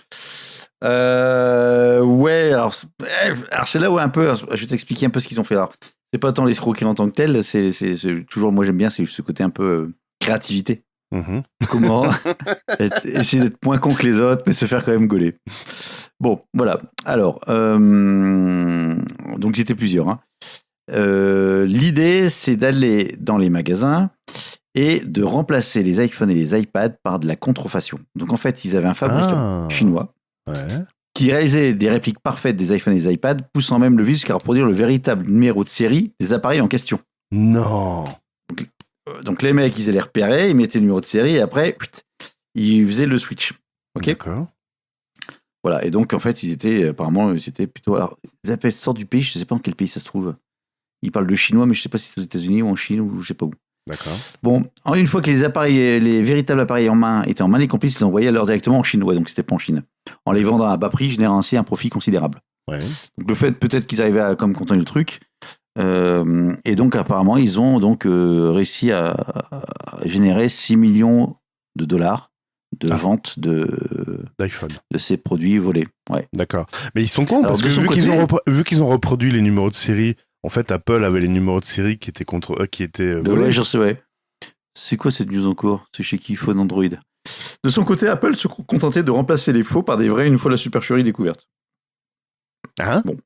euh, Ouais, alors, alors c'est là où un peu, je vais t'expliquer un peu ce qu'ils ont fait. Alors, c'est pas tant l'escroquerie en tant que tel, c'est, c'est, c'est toujours, moi j'aime bien, c'est ce côté un peu euh, créativité. Mmh. Comment être, essayer d'être moins con que les autres, mais se faire quand même gauler. Bon, voilà. Alors, euh, donc j'étais plusieurs. Hein. Euh, l'idée, c'est d'aller dans les magasins et de remplacer les iPhones et les iPads par de la contrefaçon. Donc en fait, ils avaient un fabricant Ah. chinois Ouais. qui réalisait des répliques parfaites des iPhones et des iPads, poussant même le vice jusqu'à reproduire le véritable numéro de série des appareils en question. Non. Euh, Donc les mecs, ils allaient repérer, ils mettaient le numéro de série et après, puit, ils faisaient le switch. Ok. D'accord. Voilà. Et donc en fait, ils étaient apparemment, ils étaient plutôt. Alors, ils appellent sortent du pays. Je sais pas en quel pays ça se trouve. Ils parlent de chinois, mais je sais pas si c'est aux États-Unis ou en Chine ou je sais pas où. D'accord. Bon, une fois que les appareils, les véritables appareils en main étaient en main, les complices les envoyaient alors directement en Chine. Ouais, donc c'était pas en Chine. En les vendant à bas prix, générant ainsi un profit considérable. Ouais. Donc le fait peut-être qu'ils arrivaient à comme contenir le truc. Euh, et donc apparemment, ils ont donc euh, réussi à, à générer six millions de dollars de Ah. vente de, d'iPhone. de ces produits volés. Ouais. D'accord. Mais ils sont cons Alors, parce de que son vu, côté- qu'ils ont repro- vu qu'ils ont reproduit les numéros de série, en fait, Apple avait les numéros de série qui étaient contre eux, qui étaient euh, De, volés. ouais, je sais, ouais. C'est quoi cette news encore? C'est chez qui Phone Android. De son côté, Apple se contentait de remplacer les faux par des vrais une fois la supercherie découverte. Hein Bon.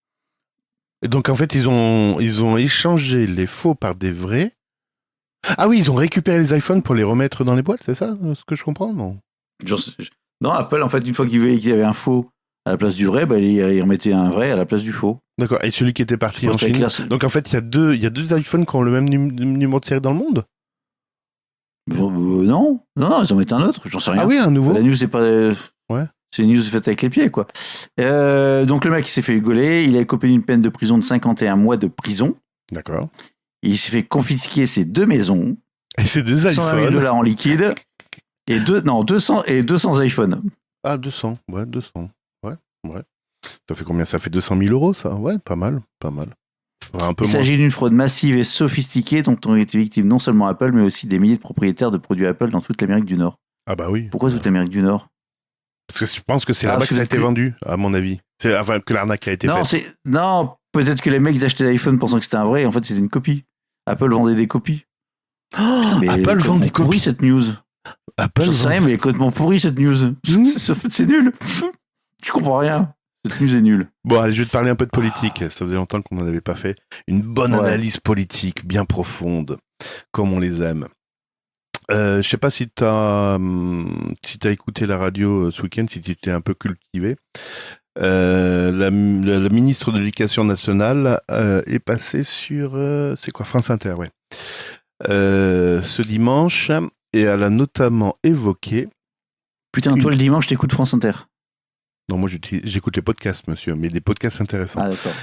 Et donc en fait, ils ont ils ont échangé les faux par des vrais. Ah oui, ils ont récupéré les iPhones pour les remettre dans les boîtes, c'est ça ce que je comprends? Non. Genre, c'est- non, Apple, en fait, une fois qu'il voyait qu'il y avait un faux à la place du vrai, bah, il, il remettait un vrai à la place du faux. D'accord. Et celui qui était parti Je pense en qu'avec Chine. la- c'est- Donc en fait, il y a deux il y a deux iPhones qui ont le même num- numéro de série dans le monde. Euh, non, non, non, ils en mettent un autre, j'en sais rien. Ah oui, un nouveau. La news, c'est pas. Ouais. C'est une news faite avec les pieds, quoi. Euh, donc, le mec, il s'est fait gauler. Il a écopé d'une peine de prison de cinquante et un mois de prison. D'accord. Il s'est fait confisquer ses deux maisons, Et c'est deux cent vingt mille iPhones. dollars en liquide, et, deux, non, deux cents, et deux cents iPhones. Ah, deux cents. Ouais, deux cents. Ouais, ouais. Ça fait combien? Ça fait deux cent mille euros, ça? Ouais, pas mal, pas mal. Ouais, un peu Il moins. s'agit d'une fraude massive et sophistiquée dont ont été victimes non seulement Apple, mais aussi des milliers de propriétaires de produits Apple dans toute l'Amérique du Nord. Ah bah oui. Pourquoi toute l'Amérique du Nord? Parce que je pense que c'est Ah, là-bas parce que ça a que été plus- vendu, à mon avis. C'est enfin que l'arnaque a été Non, faite. c'est non, peut-être que les mecs ils achetaient l'iPhone pensant que c'était un vrai, et en fait c'était une copie. Apple vendait des copies. Oh, Mais elle est Apple vend des complètement pourrie, copies. cette news. Apple Je sais vend- rien, mais elle est complètement pourrie cette news. Mmh. C'est- c'est c'est nul. Je comprends rien. Cette news est nulle. Bon, allez, je vais te parler un peu de politique. Ça faisait longtemps qu'on n'en avait pas fait. Une bonne Ouais. analyse politique, bien profonde, comme on les aime. Euh, je sais pas si t'as hum, si t'as écouté la radio euh, ce week-end, si tu étais un peu cultivé. Euh, la, la- la ministre de l'Éducation nationale euh, est passée sur euh, c'est quoi France Inter, ouais. Euh, ce dimanche, et elle a notamment évoqué. Putain, toi le dimanche t'écoutes France Inter. Non, moi j'utilise- j'écoute les podcasts, monsieur, mais des podcasts intéressants. Ah d'accord.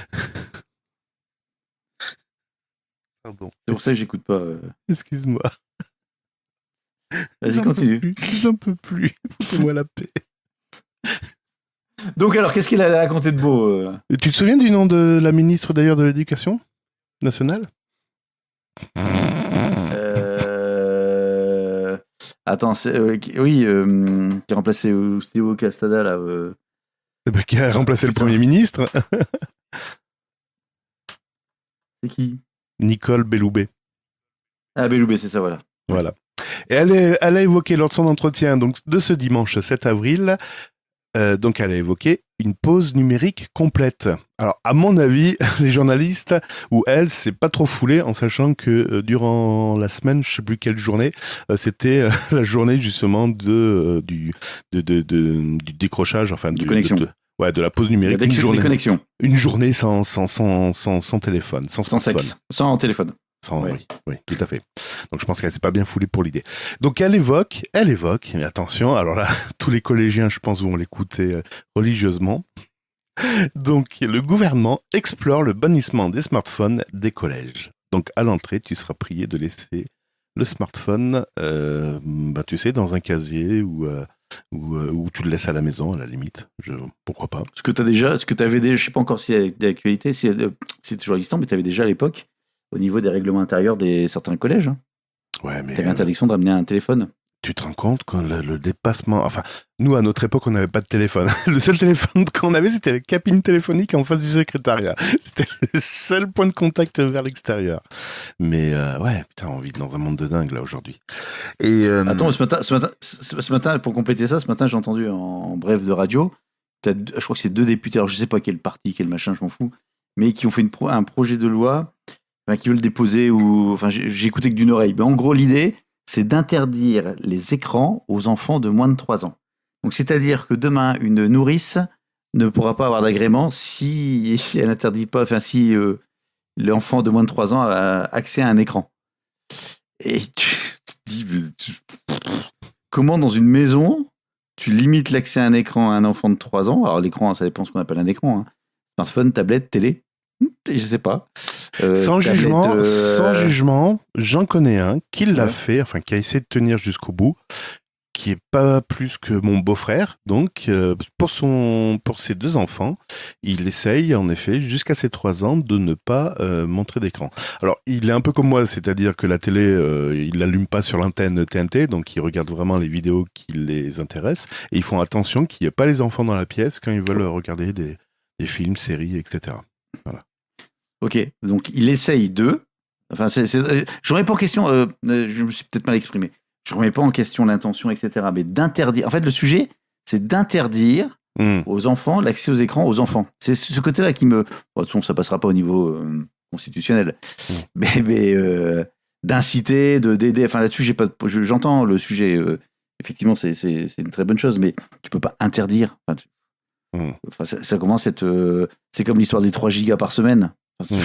Pardon. C'est pour ça que j'écoute pas. euh. Excuse-moi. Vas-y, J'en peux continue. plus, J'en peux plus. Foutez-moi la paix. Donc alors, qu'est-ce qu'il a raconté de beau euh Et tu te souviens du nom de la ministre d'ailleurs de l'Éducation nationale? Euh... Attends, c'est, euh, qui- oui, euh, qui a remplacé euh, Steve Castada là. euh. Eh ben, qui a remplacé le Putain. Premier ministre, C'est qui? Nicole Belloubet. Ah, Belloubet, c'est ça, voilà. Voilà. Et elle, est- elle a évoqué lors de son entretien donc, de ce dimanche sept avril, euh, donc elle a évoqué une pause numérique complète. Alors, à mon avis, les journalistes, ou elle, c'est pas trop foulé en sachant que euh, durant la semaine, je sais plus quelle journée, euh, c'était euh, la journée justement de, euh, du, de, de, de- du décrochage, enfin De du- connexion. de- ouais, de la pause Il y a numérique. des, Une des journée, connexions, une journée sans, sans, sans, sans, sans téléphone, sans sans smartphone. sexe, sans téléphone. Sans- Ouais. oui, oui, tout à fait. Donc je pense qu'elle s'est pas bien foulée pour l'idée. Donc elle évoque, elle évoque, mais attention, alors là, tous les collégiens, je pense, vont l'écouter euh, religieusement. Donc le gouvernement explore le bannissement des smartphones des collèges. Donc à l'entrée, tu seras prié de laisser le smartphone, euh, bah, tu sais, dans un casier ou, euh, ou, euh, ou tu le laisses à la maison, à la limite. Je, pourquoi pas. Ce que tu as déjà, ce que tu avais déjà, je sais pas encore si c'est d'actualité, si euh, c'est toujours existant, mais tu avais déjà à l'époque, au niveau des règlements intérieurs des certains collèges, hein, Ouais, mais tu avais euh, interdiction de ramener un téléphone. tu te rends compte que le, le dépassement... Enfin, nous, à notre époque, on n'avait pas de téléphone. Le seul téléphone qu'on avait, c'était la cabine téléphonique en face du secrétariat. C'était le seul point de contact vers l'extérieur. Mais euh, ouais, putain, on vit dans un monde de dingue, là, aujourd'hui. Et euh, Attends, ce matin, ce matin, ce, ce matin, pour compléter ça, ce matin, j'ai entendu en, en bref de radio, t'as deux- je crois que c'est deux députés, alors je sais pas quel parti, quel machin, je m'en fous, mais qui ont fait une pro- un projet de loi, enfin, qui veulent déposer, ou enfin, j'ai j'ai écouté que d'une oreille. Mais en gros, l'idée, c'est d'interdire les écrans aux enfants de moins de trois ans. Donc, c'est-à-dire que demain, une nourrice ne pourra pas avoir d'agrément si, si elle n'interdit pas, enfin, si euh, l'enfant de moins de trois ans a accès à un écran. Et tu te dis, tu, comment dans une maison, tu limites l'accès à un écran à un enfant de trois ans? Alors, l'écran, ça dépend de ce qu'on appelle un écran. Hein. Smartphone, tablette, télé, je sais pas. Euh, sans tablette, jugement, euh... sans jugement, j'en connais un qui l'a ouais. fait, enfin, qui a essayé de tenir jusqu'au bout, qui est pas plus que mon beau-frère. Donc, euh, pour son, pour ses deux enfants, il essaye, en effet, jusqu'à ses trois ans, de ne pas euh, montrer d'écran. Alors, il est un peu comme moi, c'est-à-dire que la télé, euh, il l'allume pas sur l'antenne T N T, donc il regarde vraiment les vidéos qui les intéressent, et ils font attention qu'il n'y ait pas les enfants dans la pièce quand ils veulent regarder des, des films, séries, et cetera. Voilà. Ok, donc il essaye de... Enfin, c'est, c'est... je remets pas en question, euh, je me suis peut-être mal exprimé, je remets pas en question l'intention, et cetera, mais d'interdire... En fait, le sujet, c'est d'interdire mmh. aux enfants l'accès aux écrans aux enfants. C'est ce côté-là qui me... Bon, de toute façon, ça passera pas au niveau euh, constitutionnel, mmh. mais, mais euh, d'inciter, de, d'aider... Enfin, là-dessus, j'ai pas de... j'entends le sujet. Euh, effectivement, c'est, c'est, c'est une très bonne chose, mais tu peux pas interdire. Enfin, tu... mmh. enfin, ça, ça commence à être... Euh... C'est comme l'histoire des trois gigas par semaine. Mmh.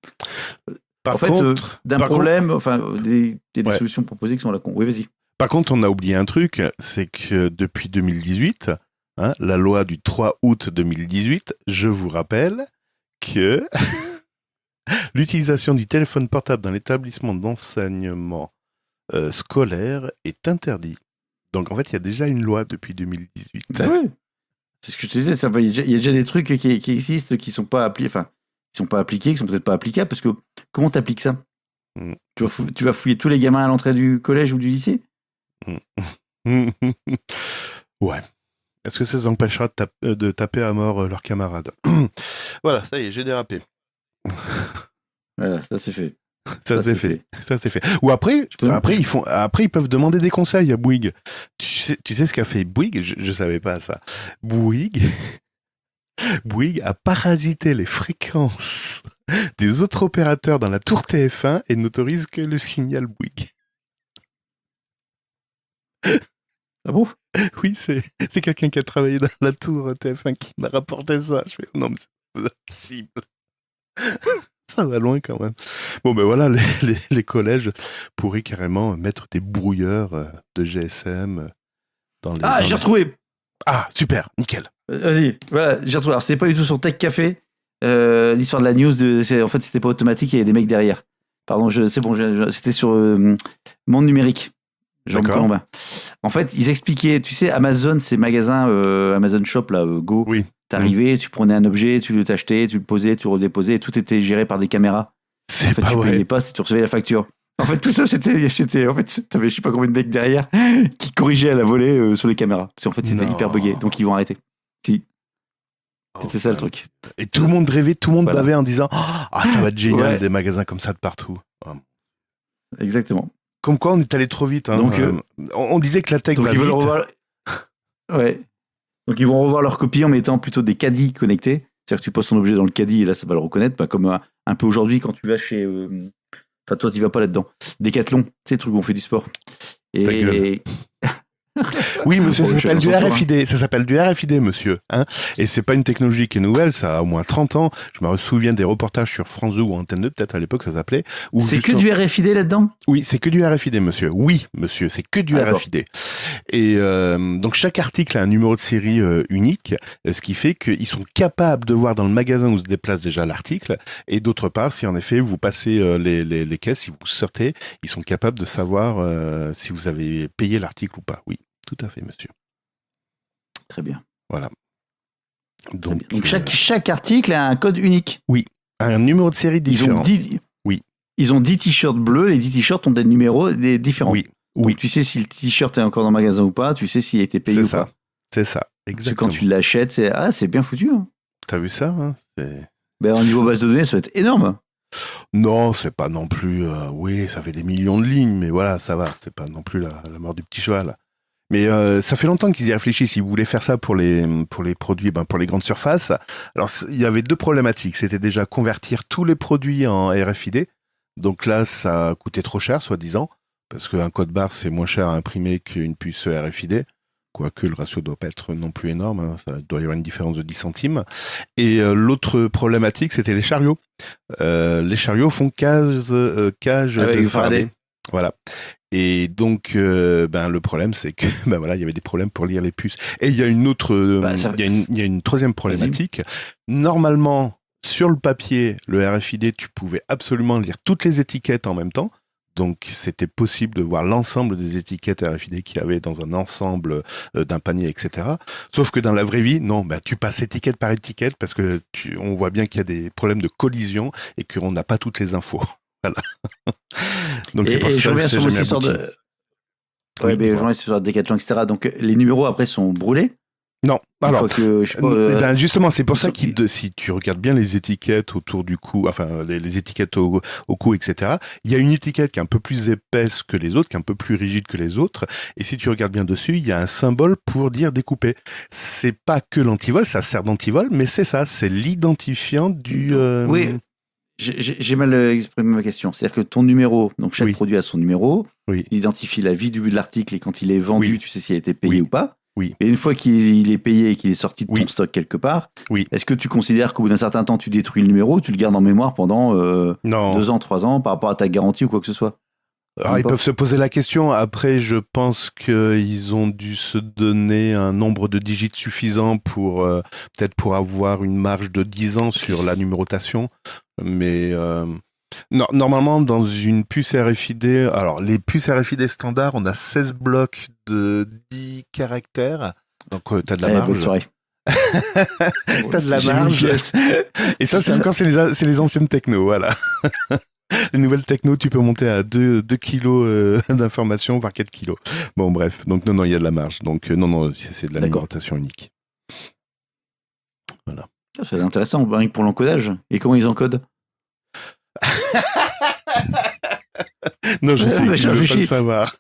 Par en fait, contre, euh, d'un par problème, contre, enfin, des, il y a des ouais. solutions proposées qui sont à la con. Oui, vas-y. Par contre, on a oublié un truc, c'est que depuis deux mille dix-huit, hein, la loi du trois août deux mille dix-huit, je vous rappelle que l'utilisation du téléphone portable dans l'établissement d'enseignement euh, scolaire est interdit. Donc en fait, il y a déjà une loi depuis deux mille dix-huit. Ben oui. C'est ce que je te disais, ça, il, y a, il y a déjà des trucs qui, qui existent, qui sont pas appliqués, enfin, qui sont pas appliqués, qui sont peut-être pas applicables, parce que comment t'appliques ça? mm. tu, vas fou, tu vas fouiller tous les gamins à l'entrée du collège ou du lycée? mm. Ouais. Est-ce que ça les empêchera de, tape, de taper à mort leurs camarades? Voilà, ça y est, j'ai dérapé. Voilà, ça c'est fait. Ça, ça c'est fait. fait. Ça c'est fait. Ou après, après ils font, après ils peuvent demander des conseils à Bouygues. Tu sais, tu sais ce qu'a fait Bouygues? Je, je savais pas ça. Bouygues. Bouygues a parasité les fréquences des autres opérateurs dans la tour T F un et n'autorise que le signal Bouygues. Ah bon? Oui, c'est, c'est quelqu'un qui a travaillé dans la tour T F un qui m'a rapporté ça. Je fais, non, mais c'est pas possible. Ça va loin quand même. Bon, ben voilà, les, les, les collèges pourraient carrément mettre des brouilleurs de G S M dans les... Ah, dans j'ai les... retrouvé! Ah, super, nickel. Vas-y, voilà, j'ai retrouvé. Alors, c'est pas du tout sur Tech Café. Euh, l'histoire de la news, de, c'est, en fait, c'était pas automatique, il y avait des mecs derrière. Pardon, je, c'est bon, je, je, c'était sur euh, Monde Numérique. Jean Colombin. En fait, ils expliquaient, tu sais, Amazon, ces magasins, euh, Amazon Shop, là, euh, Go. Oui. T'arrivais, mmh. tu prenais un objet, tu le t'achetais, tu le posais, tu le redéposais, et tout était géré par des caméras. C'est en fait, pas tu vrai. payais pas, tu recevais la facture. En fait, tout ça, c'était, c'était en fait, t'avais je sais pas combien de mecs derrière qui corrigeaient à la volée euh, sur les caméras. Parce qu'en fait, c'était non. hyper buggé, donc ils vont arrêter. Si. C'était oh, ça le truc. Et tout le monde rêvait, tout le monde voilà. bavait en disant ah, ça va être génial, ouais. des magasins comme ça de partout. Oh. Exactement. Comme quoi, on est allé trop vite. Hein. Donc, euh, on, on disait que la tech donc va ils vite. Revoir... ouais. Donc, ils vont revoir leur copie en mettant plutôt des caddies connectés. C'est-à-dire que tu poses ton objet dans le caddie et là, ça va le reconnaître. Bah, comme un, un peu aujourd'hui, quand tu vas chez... Euh... Enfin, toi, tu vas pas là-dedans. Décathlon, c'est le truc où on fait du sport. Et... Oui, monsieur, ça s'appelle du R F I D. Ça s'appelle du R F I D, monsieur. Hein, et c'est pas une technologie qui est nouvelle, ça a au moins trente ans. Je me souviens des reportages sur France deux ou Antenne deux, peut-être à l'époque, ça s'appelait. C'est justement... que du R F I D là-dedans? Oui, c'est que du R F I D, monsieur. Oui, monsieur, c'est que du ah, R F I D. Et euh, donc, chaque article a un numéro de série euh, unique, ce qui fait qu'ils sont capables de voir dans le magasin où se déplace déjà l'article. Et d'autre part, si en effet, vous passez euh, les, les, les caisses, si vous sortez, ils sont capables de savoir euh, si vous avez payé l'article ou pas. Oui. Tout à fait, monsieur. Très bien. Voilà. Donc, Donc chaque, euh... chaque article a un code unique. Oui, un numéro de série différent. Ils ont dix, oui. Ils ont dix t-shirts bleus, les dix t-shirts ont des numéros des différents. Oui. Donc oui. tu sais si le t-shirt est encore dans le magasin ou pas, tu sais s'il a été payé c'est ou ça. pas. C'est ça, exactement. Parce que quand tu l'achètes, c'est, ah, c'est bien foutu. Hein. T'as vu ça hein c'est... Ben, au niveau base de données, ça va être énorme. Non, c'est pas non plus... Euh, oui, ça fait des millions de lignes, mais voilà, ça va. C'est pas non plus la, la mort du petit cheval. Mais euh, ça fait longtemps qu'ils y réfléchissent. Ils voulaient faire ça pour les pour les produits, ben pour les grandes surfaces. Alors il y avait deux problématiques. C'était déjà convertir tous les produits en R F I D. Donc là, ça coûtait trop cher, soi-disant, parce qu'un code barre, c'est moins cher à imprimer qu'une puce R F I D. Quoique le ratio doit pas être non plus énorme, hein, ça doit y avoir une différence de dix centimes. Et euh, l'autre problématique, c'était les chariots. Euh, les chariots font cage, euh, cage Avec de Faraday. Faraday. Voilà. Et donc, euh, ben le problème, c'est que ben voilà, il y avait des problèmes pour lire les puces. Et il y a une autre, euh, Bah, ça- il y a une, il y a une troisième problématique. Normalement, sur le papier, le R F I D, tu pouvais absolument lire toutes les étiquettes en même temps. Donc, c'était possible de voir l'ensemble des étiquettes R F I D qu'il y avait dans un ensemble euh, d'un panier, et cetera. Sauf que dans la vraie vie, non, bah, tu passes étiquette par étiquette parce que tu, on voit bien qu'il y a des problèmes de collision et qu'on n'a pas toutes les infos. Voilà. Donc, Et, c'est pour et ça je que reviens c'est sur mon jamais histoire abouti. de. Oui, Ouais, mais je dis-moi. reviens sur l'histoire de Decathlon, et cetera. Donc les numéros après sont brûlés. Non, Une alors. fois que, je sais pas, Euh, euh, eh ben justement, c'est pour ça ils sont- que si tu regardes bien les étiquettes autour du cou, enfin les, les étiquettes au, au cou, et cetera, il y a une étiquette qui est un peu plus épaisse que les autres, qui est un peu plus rigide que les autres, et si tu regardes bien dessus, il y a un symbole pour dire découper. C'est pas que l'antivol, ça sert d'antivol, mais c'est ça, c'est l'identifiant du... euh, Oui. J'ai- J'ai j'ai mal euh, exprimé ma question. C'est-à-dire que ton numéro, donc chaque Oui. produit a son numéro, Oui. il identifie la vie du de l'article et quand il est vendu, Oui. tu sais s'il a été payé Oui. ou pas. Oui. Et une fois qu'il est payé et qu'il est sorti de Oui. ton stock quelque part, Oui. est-ce que tu considères qu'au bout d'un certain temps, tu détruis le numéro, tu le gardes en mémoire pendant euh, Non. deux ans, trois ans par rapport à ta garantie ou quoi que ce soit? Alors, ils pas. peuvent se poser la question. Après, je pense qu'ils ont dû se donner un nombre de digits suffisant pour euh, peut-être pour avoir une marge de dix ans sur la numérotation. Mais euh, no- normalement, dans une puce R F I D, alors les puces R F I D standard, on a seize blocs de dix caractères. Donc, euh, t'as de la Eh, bonne marge. soirée. T'as de la J'ai vu une marge. pièce. Et ça, c'est encore c'est les, a- c'est les anciennes techno, voilà. Les nouvelles techno, tu peux monter à deux kilos euh, d'informations, voire quatre kilos. Bon, bref. Donc, non, non, il y a de la marge. Donc, euh, non, non, c'est c'est de la D'accord. numérotation unique. Voilà. Ça, C'est intéressant, rien que pour l'encodage. Et comment ils encodent? Non, je Ouais, sais que mais tu je ne veux pas le réfléchis. savoir.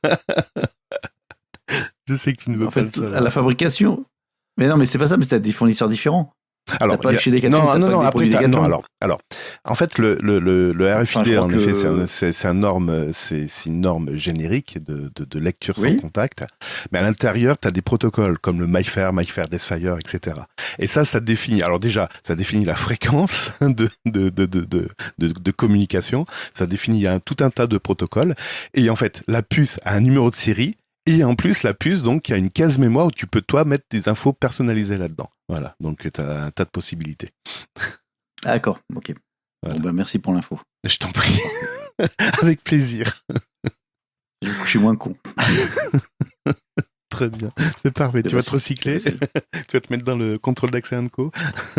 Je sais que tu ne veux En pas fait, le savoir. à la fabrication. Mais non, mais c'est pas ça, mais t'as des fournisseurs différents. Alors, T'as pas il y a- que chez Decathlon, non, t'as non, pas non, que des après, produits t'as- Decathlon. non, alors, alors, en fait, le, le, le, le R F I Enfin, je D, crois en que- effet, c'est un, c'est, c'est un norme, c'est, c'est une norme générique de, de, de lecture Oui. sans contact. Mais à l'intérieur, tu as des protocoles comme le MyFair, MyFair Desfire, et cetera. Et ça, ça définit, alors déjà, ça définit la fréquence de, de, de, de, de, de, de communication. Ça définit un, tout un tas de protocoles. Et en fait, la puce a un numéro de série. Et en plus, la puce, donc, il y a une case mémoire où tu peux, toi, mettre des infos personnalisées là-dedans. Voilà. Donc, tu as un tas de possibilités. D'accord, ok. Voilà. Bon, bah, merci pour l'info. Je t'en prie. Avec plaisir. Du coup, je suis moins con. Très bien. C'est parfait. C'est Tu vas te facile, recycler. c'est facile. Tu vas te mettre dans le contrôle d'accès and co.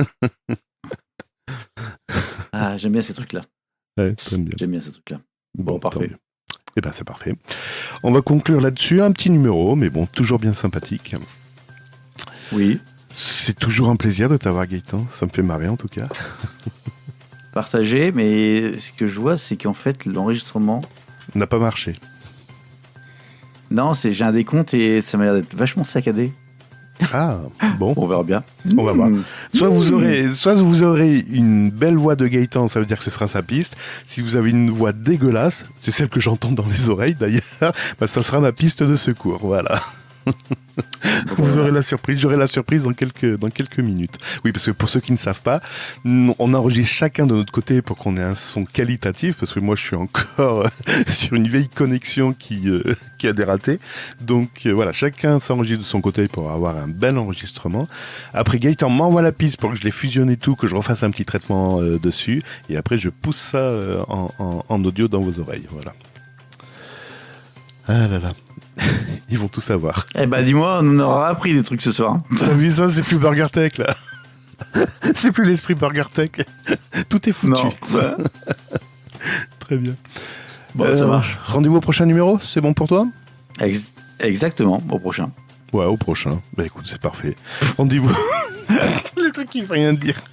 Ah, j'aime bien ces trucs-là. Ouais, très bien. J'aime bien ces trucs-là. Bon, parfait. tant mieux. Eh ben, c'est parfait. On va conclure là-dessus. Un petit numéro, mais bon, toujours bien sympathique. Oui, C'est toujours un plaisir de t'avoir, Gaëtan. Ça me fait marrer, en tout cas. partagé, mais ce que je vois, c'est qu'en fait, l'enregistrement. N'a pas marché. Non, c'est j'ai un décompte et ça m'a l'air d'être vachement saccadé. Ah, bon. On verra bien. On va voir. Mmh. Soit vous Mmh. aurez, soit vous aurez une belle voix de Gaëtan, ça veut dire que ce sera sa piste. Si vous avez une voix dégueulasse, c'est celle que j'entends dans les oreilles d'ailleurs, bah, ça sera ma piste de secours. Voilà. Vous aurez la surprise, j'aurai la surprise dans quelques, dans quelques minutes. Oui, parce que pour ceux qui ne savent pas, on enregistre chacun de notre côté pour qu'on ait un son qualitatif, parce que moi je suis encore sur une vieille connexion qui, euh, qui a dératé. Donc euh, voilà, chacun s'enregistre de son côté pour avoir un bel enregistrement. Après, Gaëtan m'envoie la piste pour que je les fusionne et tout, que je refasse un petit traitement euh, dessus, et après je pousse ça euh, en, en, en audio dans vos oreilles. Voilà. Ah là là. Ils vont tout savoir. Eh bah, dis-moi, on en aura appris des trucs ce soir. T'as vu ça, c'est plus Burger Tech là. C'est plus l'esprit Burger Tech. Tout est foutu. Non. Bah, Très bien. bon, ça Euh, marche. Rendez-vous au prochain numéro, c'est bon pour toi? Ex- exactement, au prochain. Ouais, au prochain. Bah écoute, c'est parfait. Rendez-vous. Le truc qui ne veut rien dire.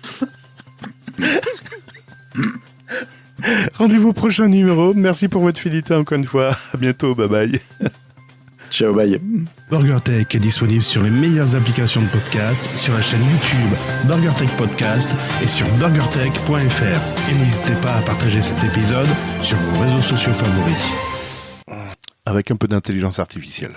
Rendez-vous au prochain numéro. Merci pour votre fidélité encore une fois. À bientôt, bye bye. Ciao, bye. BurgerTech est disponible sur les meilleures applications de podcast, sur la chaîne YouTube BurgerTech Podcast et sur burgertech point f r. Et n'hésitez pas à partager cet épisode sur vos réseaux sociaux favoris. avec un peu d'intelligence artificielle.